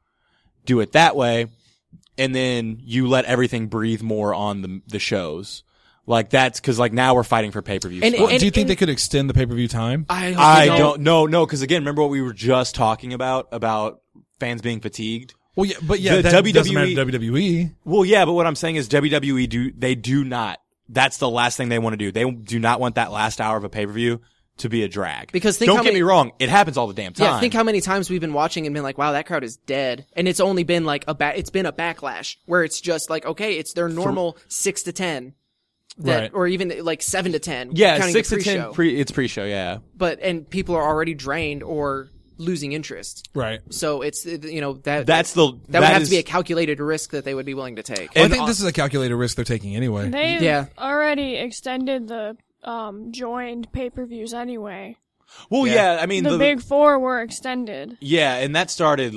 Do it that way. And then you let everything breathe more on the, the shows. Like that's, cause like now we're fighting for pay-per-view. And- Well, and- do you think and- they could extend the pay-per-view time? I hope I they don't, no, no, cause again, remember what we were just talking about, about fans being fatigued? Well, yeah, but yeah, The that W W E doesn't matter to W W E. Well, yeah, but what I'm saying is W W E do, they do not, that's the last thing they want to do. They do not want that last hour of a pay-per-view to be a drag. Because think don't how get many- me wrong, it happens all the damn time. Yeah, think how many times we've been watching and been like, wow, that crowd is dead. And it's only been like a ba- it's been a backlash where it's just like, okay, it's their normal six to ten. That, Right. or even like seven to ten. yeah, counting six the to ten, pre-show. pre, it's pre-show, yeah. But, and people are already drained or losing interest. Right. So it's, you know, that, That's the, that, would have is- to be a calculated risk that they would be willing to take. Well, I And think on- this is a calculated risk they're taking anyway. They've Yeah. already extended the um, joined pay-per-views anyway. well, yeah. yeah, I mean, The, the, big four were extended. yeah, and that started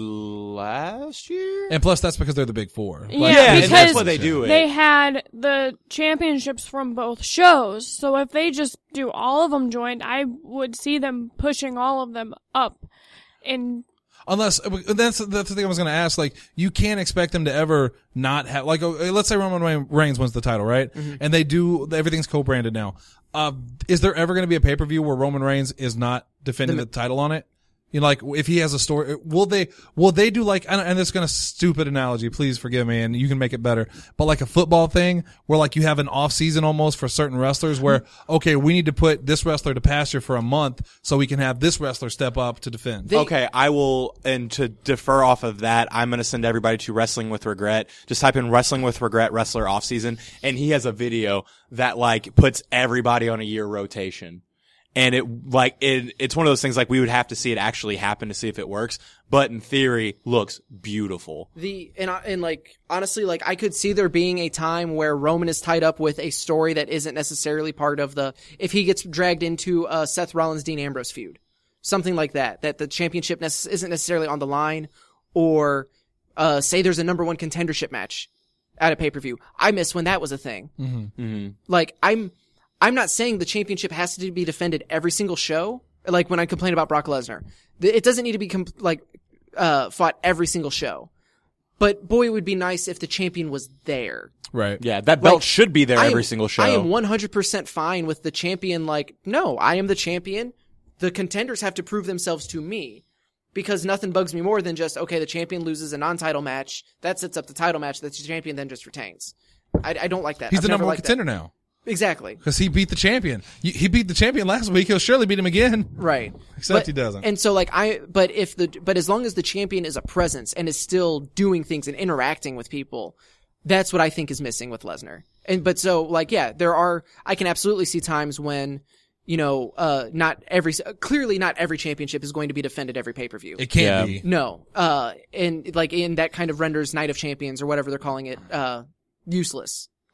last year? And plus, that's because they're the big four. Like, Yeah, yeah, and because that's why they do it. They had the championships from both shows, so if they just do all of them joined, I would see them pushing all of them up. And Unless that's that's the thing I was going to ask. Like, you can't expect them to ever not have. Like, uh, let's say Roman Reigns wins the title, right? Mm-hmm. And they do everything's co-branded now. Uh, is there ever going to be a pay per view where Roman Reigns is not defending the, title on it? You know, like if he has a story, will they? Will they do like? And, and this is going to stupid analogy. Please forgive me, and you can make it better. But like a football thing, where like you have an off season almost for certain wrestlers, where okay, we need to put this wrestler to pasture for a month so we can have this wrestler step up to defend. They- Okay, I will, and to defer off of that, I'm going to send everybody to Wrestling with Regret. Just type in Wrestling with Regret wrestler off season, and he has a video that like puts everybody on a year rotation. And it, like, it, it's one of those things like we would have to see it actually happen to see if it works, but in theory, looks beautiful. The and I- and like honestly, like I could see there being a time where Roman is tied up with a story that isn't necessarily part of the. If he gets dragged into a Seth Rollins Dean Ambrose feud, something like that, that the championship nece- isn't necessarily on the line, or uh, say there's a number one contendership match at a pay per view. I miss when that was a thing. Mm-hmm. Mm-hmm. Like I'm, I'm not saying the championship has to be defended every single show. Like when I complain about Brock Lesnar, The- it doesn't need to be com- like uh, fought every single show. But boy, it would be nice if the champion was there. Right. Yeah, that belt Like, should be there I every am- single show. I am one hundred percent fine with the champion. Like, no, I am the champion. The contenders have to prove themselves to me. Because nothing bugs me more than just, okay, the champion loses a non-title match. That sets up the title match that the champion then just retains. I, I don't like that. He's I've the never number one liked contender now. that. Exactly. Because he beat the champion. You- He beat the champion last week. He'll surely beat him again. Right. Except But- he doesn't. And so like I, but if the, but as long as the champion is a presence and is still doing things and interacting with people, that's what I think is missing with Lesnar. And, but so like, yeah, there are, I can absolutely see times when, you know, uh, not every, clearly not every championship is going to be defended every pay-per-view. It can't Yeah. be. No. Uh, and like, in that kind of renders Night of Champions or whatever they're calling it, uh, useless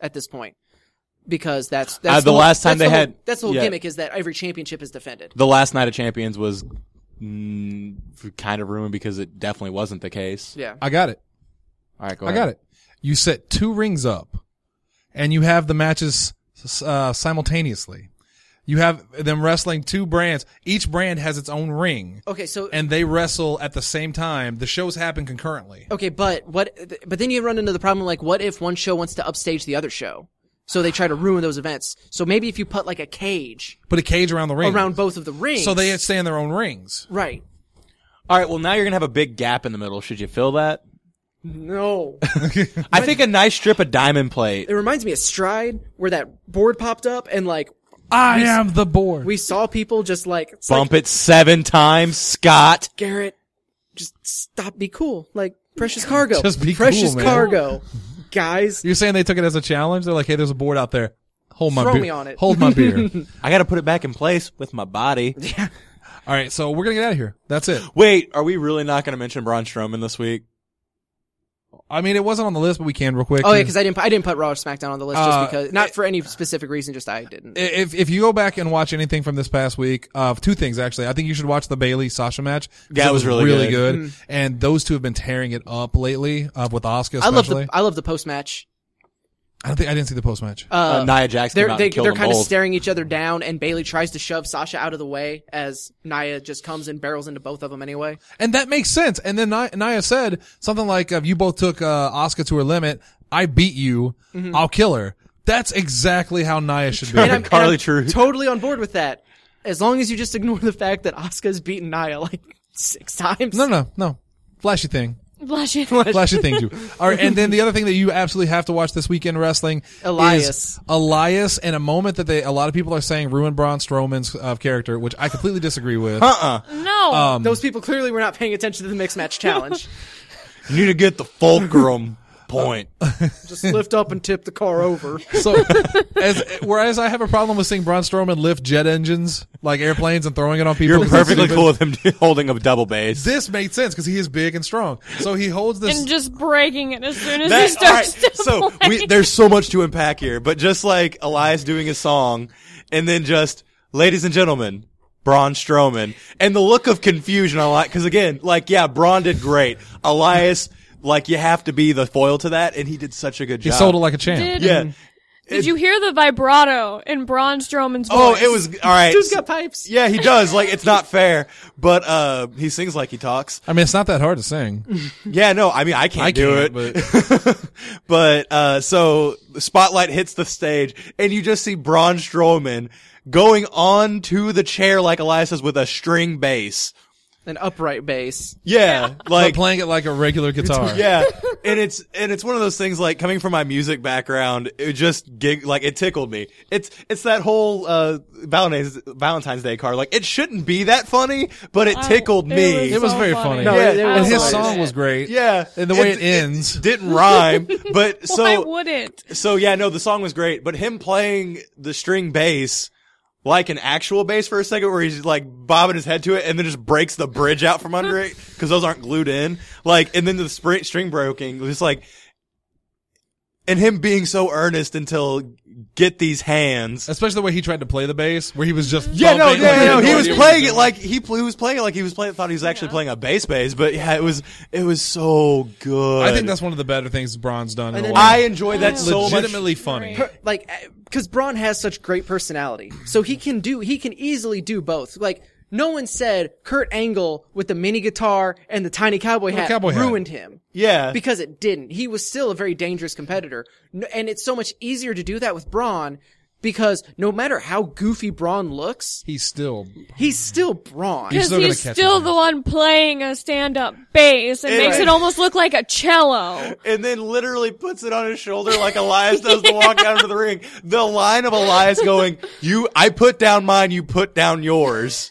at this point. Because that's, that's Uh, the whole- last time that's they the whole- had- that's the whole yeah. gimmick is that every championship is defended. The last Night of Champions was mm, kind of ruined because it definitely wasn't the case. Yeah. I got it. All right, go I ahead. got it. You set two rings up, and you have the matches uh, simultaneously. You have them wrestling two brands. Each brand has its own ring, Okay, so and they wrestle at the same time. The shows happen concurrently. okay, but what? But then you run into the problem like, what if one show wants to upstage the other show? So they try to ruin those events. So maybe if you put like a cage Put a cage around the ring. around both of the rings, So they stay in their own rings. right? All right, well, now you're going to have a big gap in the middle. Should you fill that? No, I think a nice strip of diamond plate. it reminds me of Stride where that board popped up and like I am the board. we saw people just like it's Bump like, it seven times, Scott. Garrett, just stop, be cool, like Precious Cargo, Just be Precious cool, man. Cargo, guys. You're saying they took it as a challenge? They're like, hey, there's a board out there. Hold my Throw beer. me on it. Hold my beer. I got to put it back in place with my body. Yeah, All right, so we're gonna get out of here. That's it. Wait, are we really not going to mention Braun Strowman this week? I mean, it wasn't on the list, but we can real quick. oh yeah, because I didn't I didn't put Raw or SmackDown on the list just Uh, because not for any specific reason, just I didn't. if if you go back and watch anything from this past week, uh, two things actually. I think you should watch the Bailey Sasha match. 'cause Yeah, it was really really good. good. And those two have been tearing it up lately, uh, with Asuka I love especially. the I love the post match. I don't think I didn't see the post match. Uh, Uh, Nia Jax came they're out they, and killed they're them kind of both. staring each other down, and Bailey tries to shove Sasha out of the way as Nia just comes and barrels into both of them anyway. And that makes sense. And then Nia, Nia said something like, uh, "You both took uh, Asuka to her limit. I beat you. I'll kill her." That's exactly how Nia should be. And I'm, Carly and I'm Truth. totally on board with that, as long as you just ignore the fact that Asuka's beaten Nia like six times. no, no, no. Flashy thing. Bless you. Flashy thing too. All right, and then the other thing that you absolutely have to watch this weekend wrestling Elias. is Elias, and a moment that they a lot of people are saying ruined Braun Strowman's uh, character, which I completely disagree with. Uh-uh. No. Um, Those people clearly were not paying attention to the mixed match challenge. You need to get the fulcrum point. Just lift up and tip the car over. So, as whereas I have a problem with seeing Braun Strowman lift jet engines like airplanes and throwing it on people. You're perfectly cool with him holding a double base. This made sense because he is big and strong. So he holds this. and just breaking it as soon as That- he starts all right, to so play. we, there's so much to unpack here, but just like Elias doing a song, and then just, ladies and gentlemen, Braun Strowman, and the look of confusion on Elias, because again, like, yeah, Braun did great. Elias, like, you have to be the foil to that, and he did such a good he job. sold it like a champ. Did, Yeah. did you hear the vibrato in Braun Strowman's voice? Oh, it was, alright. Dude's got pipes. Yeah, he does. Like, it's not fair, but, uh, he sings like he talks. I mean, it's not that hard to sing. Yeah, no, I mean, I can't I do can't, it. but But, uh, so the spotlight hits the stage and you just see Braun Strowman going on to the chair like Elias says with a string bass. An upright bass. Yeah. but Like, playing it like a regular guitar. yeah. And it's, and it's one of those things like coming from my music background, it just gig, like it tickled me. It's, it's that whole, uh, Valentine's, Valentine's Day card. Like it shouldn't be that funny, but it I- tickled it me. was It was so very funny. funny. No, Yeah. it, it And was his so song good. was great. Yeah. And the way it, it ends. didn't rhyme, but so. Why would it? So yeah, no, the song was great, but him playing the string bass like an actual bass for a second where he's like bobbing his head to it and then just breaks the bridge out from under it because those aren't glued in. Like, and then the spring, string breaking was like, and him being so earnest until get these hands. Especially the way he tried to play the bass, where he was just Yeah, no, thumping yeah, like no, had he no was idea what playing it doing. like he, pl- he was playing it like he was playing, thought he was actually playing a bass bass, but yeah, it was, it was so good. I think that's one of the better things Braun's done in And a then- while. I enjoy that so much. Legitimately funny. Great. like because Braun has such great personality, so he can do he can easily do both. Like no one said Kurt Angle with the mini guitar and the tiny cowboy With the hat cowboy hat. ruined him. Yeah. Because it didn't. He was still a very dangerous competitor, N- and it's so much easier to do that with Braun because no matter how goofy Braun looks, He's still. he's still Braun. He's Because still gonna he's catch still him. the one playing a stand-up bass and And- makes it almost look like a cello. And then literally puts it on his shoulder like Elias does to walk down to the ring. The line of Elias going, "You, I put down mine, you put down yours."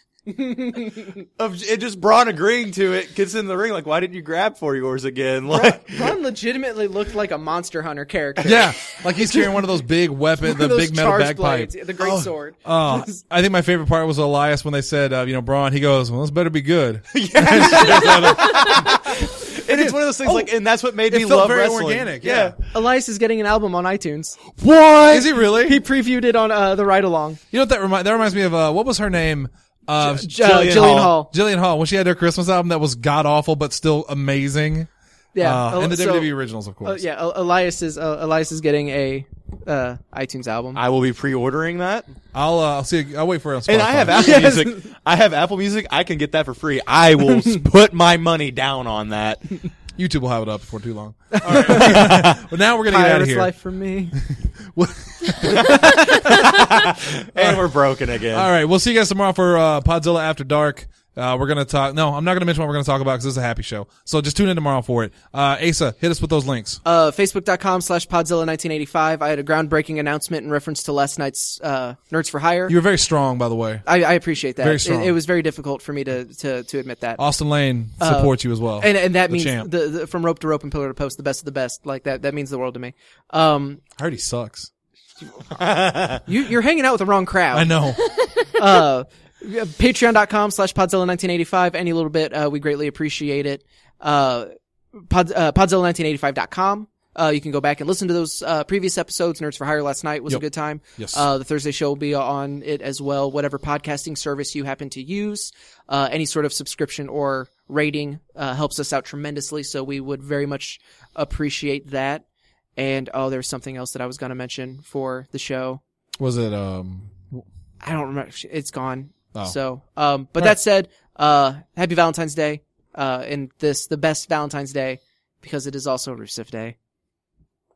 of it just Braun agreeing to it, gets in the ring like, "Why didn't you grab for yours again?" Like, Braun legitimately looked like a Monster Hunter character. Yeah, like he's carrying one of those big weapons, the Those big metal charge bagpipe. blades, the great sword. Oh, I think my favorite part was Elias when they said, uh, you know, Braun. He goes, "Well, this better be good." and and it's one of those things Oh, like, and that's what made me it felt love very wrestling. organic. Yeah. Elias is getting an album on iTunes. What? Is he really? He previewed it on uh, the ride along. You know what that reminds? That reminds me of uh, what was her name? Uh, J- uh, Jillian Hall. Jillian Hall, when she had her Christmas album that was god awful but still amazing. Yeah, Uh, and the so, W W E originals, of Uh, course. yeah, El- Elias is uh, Elias is getting a uh, iTunes album. I will be pre-ordering that. I'll uh, I'll see. I'll wait for it on Spotify. And I have Apple Music. I have Apple Music. I can get that for free. I will s- put my money down on that. YouTube will have it up before too long. All right. But now we're gonna get out of Pirate's here. life for me. And we're broken again. All right, we'll see you guys tomorrow for uh, Podzilla After Dark. Uh, we're gonna talk. No, I'm not gonna mention what we're gonna talk about because this is a happy show. So just tune in tomorrow for it. Uh, Asa, hit us with those links. Uh, Facebook.com slash Podzilla nineteen eighty-five. I had a groundbreaking announcement in reference to last night's uh, Nerds for Hire. You were very strong, by the way. I, I appreciate that. Very strong. It, it was very difficult for me to to, to admit that. Austin Lane supports you as well. And and that The means champ. the, the from rope to rope and pillar to post, the best of the best. Like that that means the world to me. Um, I heard he sucks. you you're hanging out with the wrong crowd. I know. uh, Patreon.com slash Podzilla nineteen eighty-five. Any little bit, uh, we greatly appreciate it. Uh, Pod, uh, Podzilla nineteen eighty-five dot com. Uh, you can go back and listen to those, uh, previous episodes. Nerds for Hire last night was Yep. a good time. Yes. Uh, the Thursday show will be on it as well. Whatever podcasting service you happen to use, uh, any sort of subscription or rating, uh, helps us out tremendously. So we would very much appreciate that. And, oh, there's something else that I was going to mention for the show. Was it? Um. I don't remember. It's gone. Oh. So, um, but All that right. said, uh, happy Valentine's Day, uh, and this, the best Valentine's Day, because it is also Rusev Day.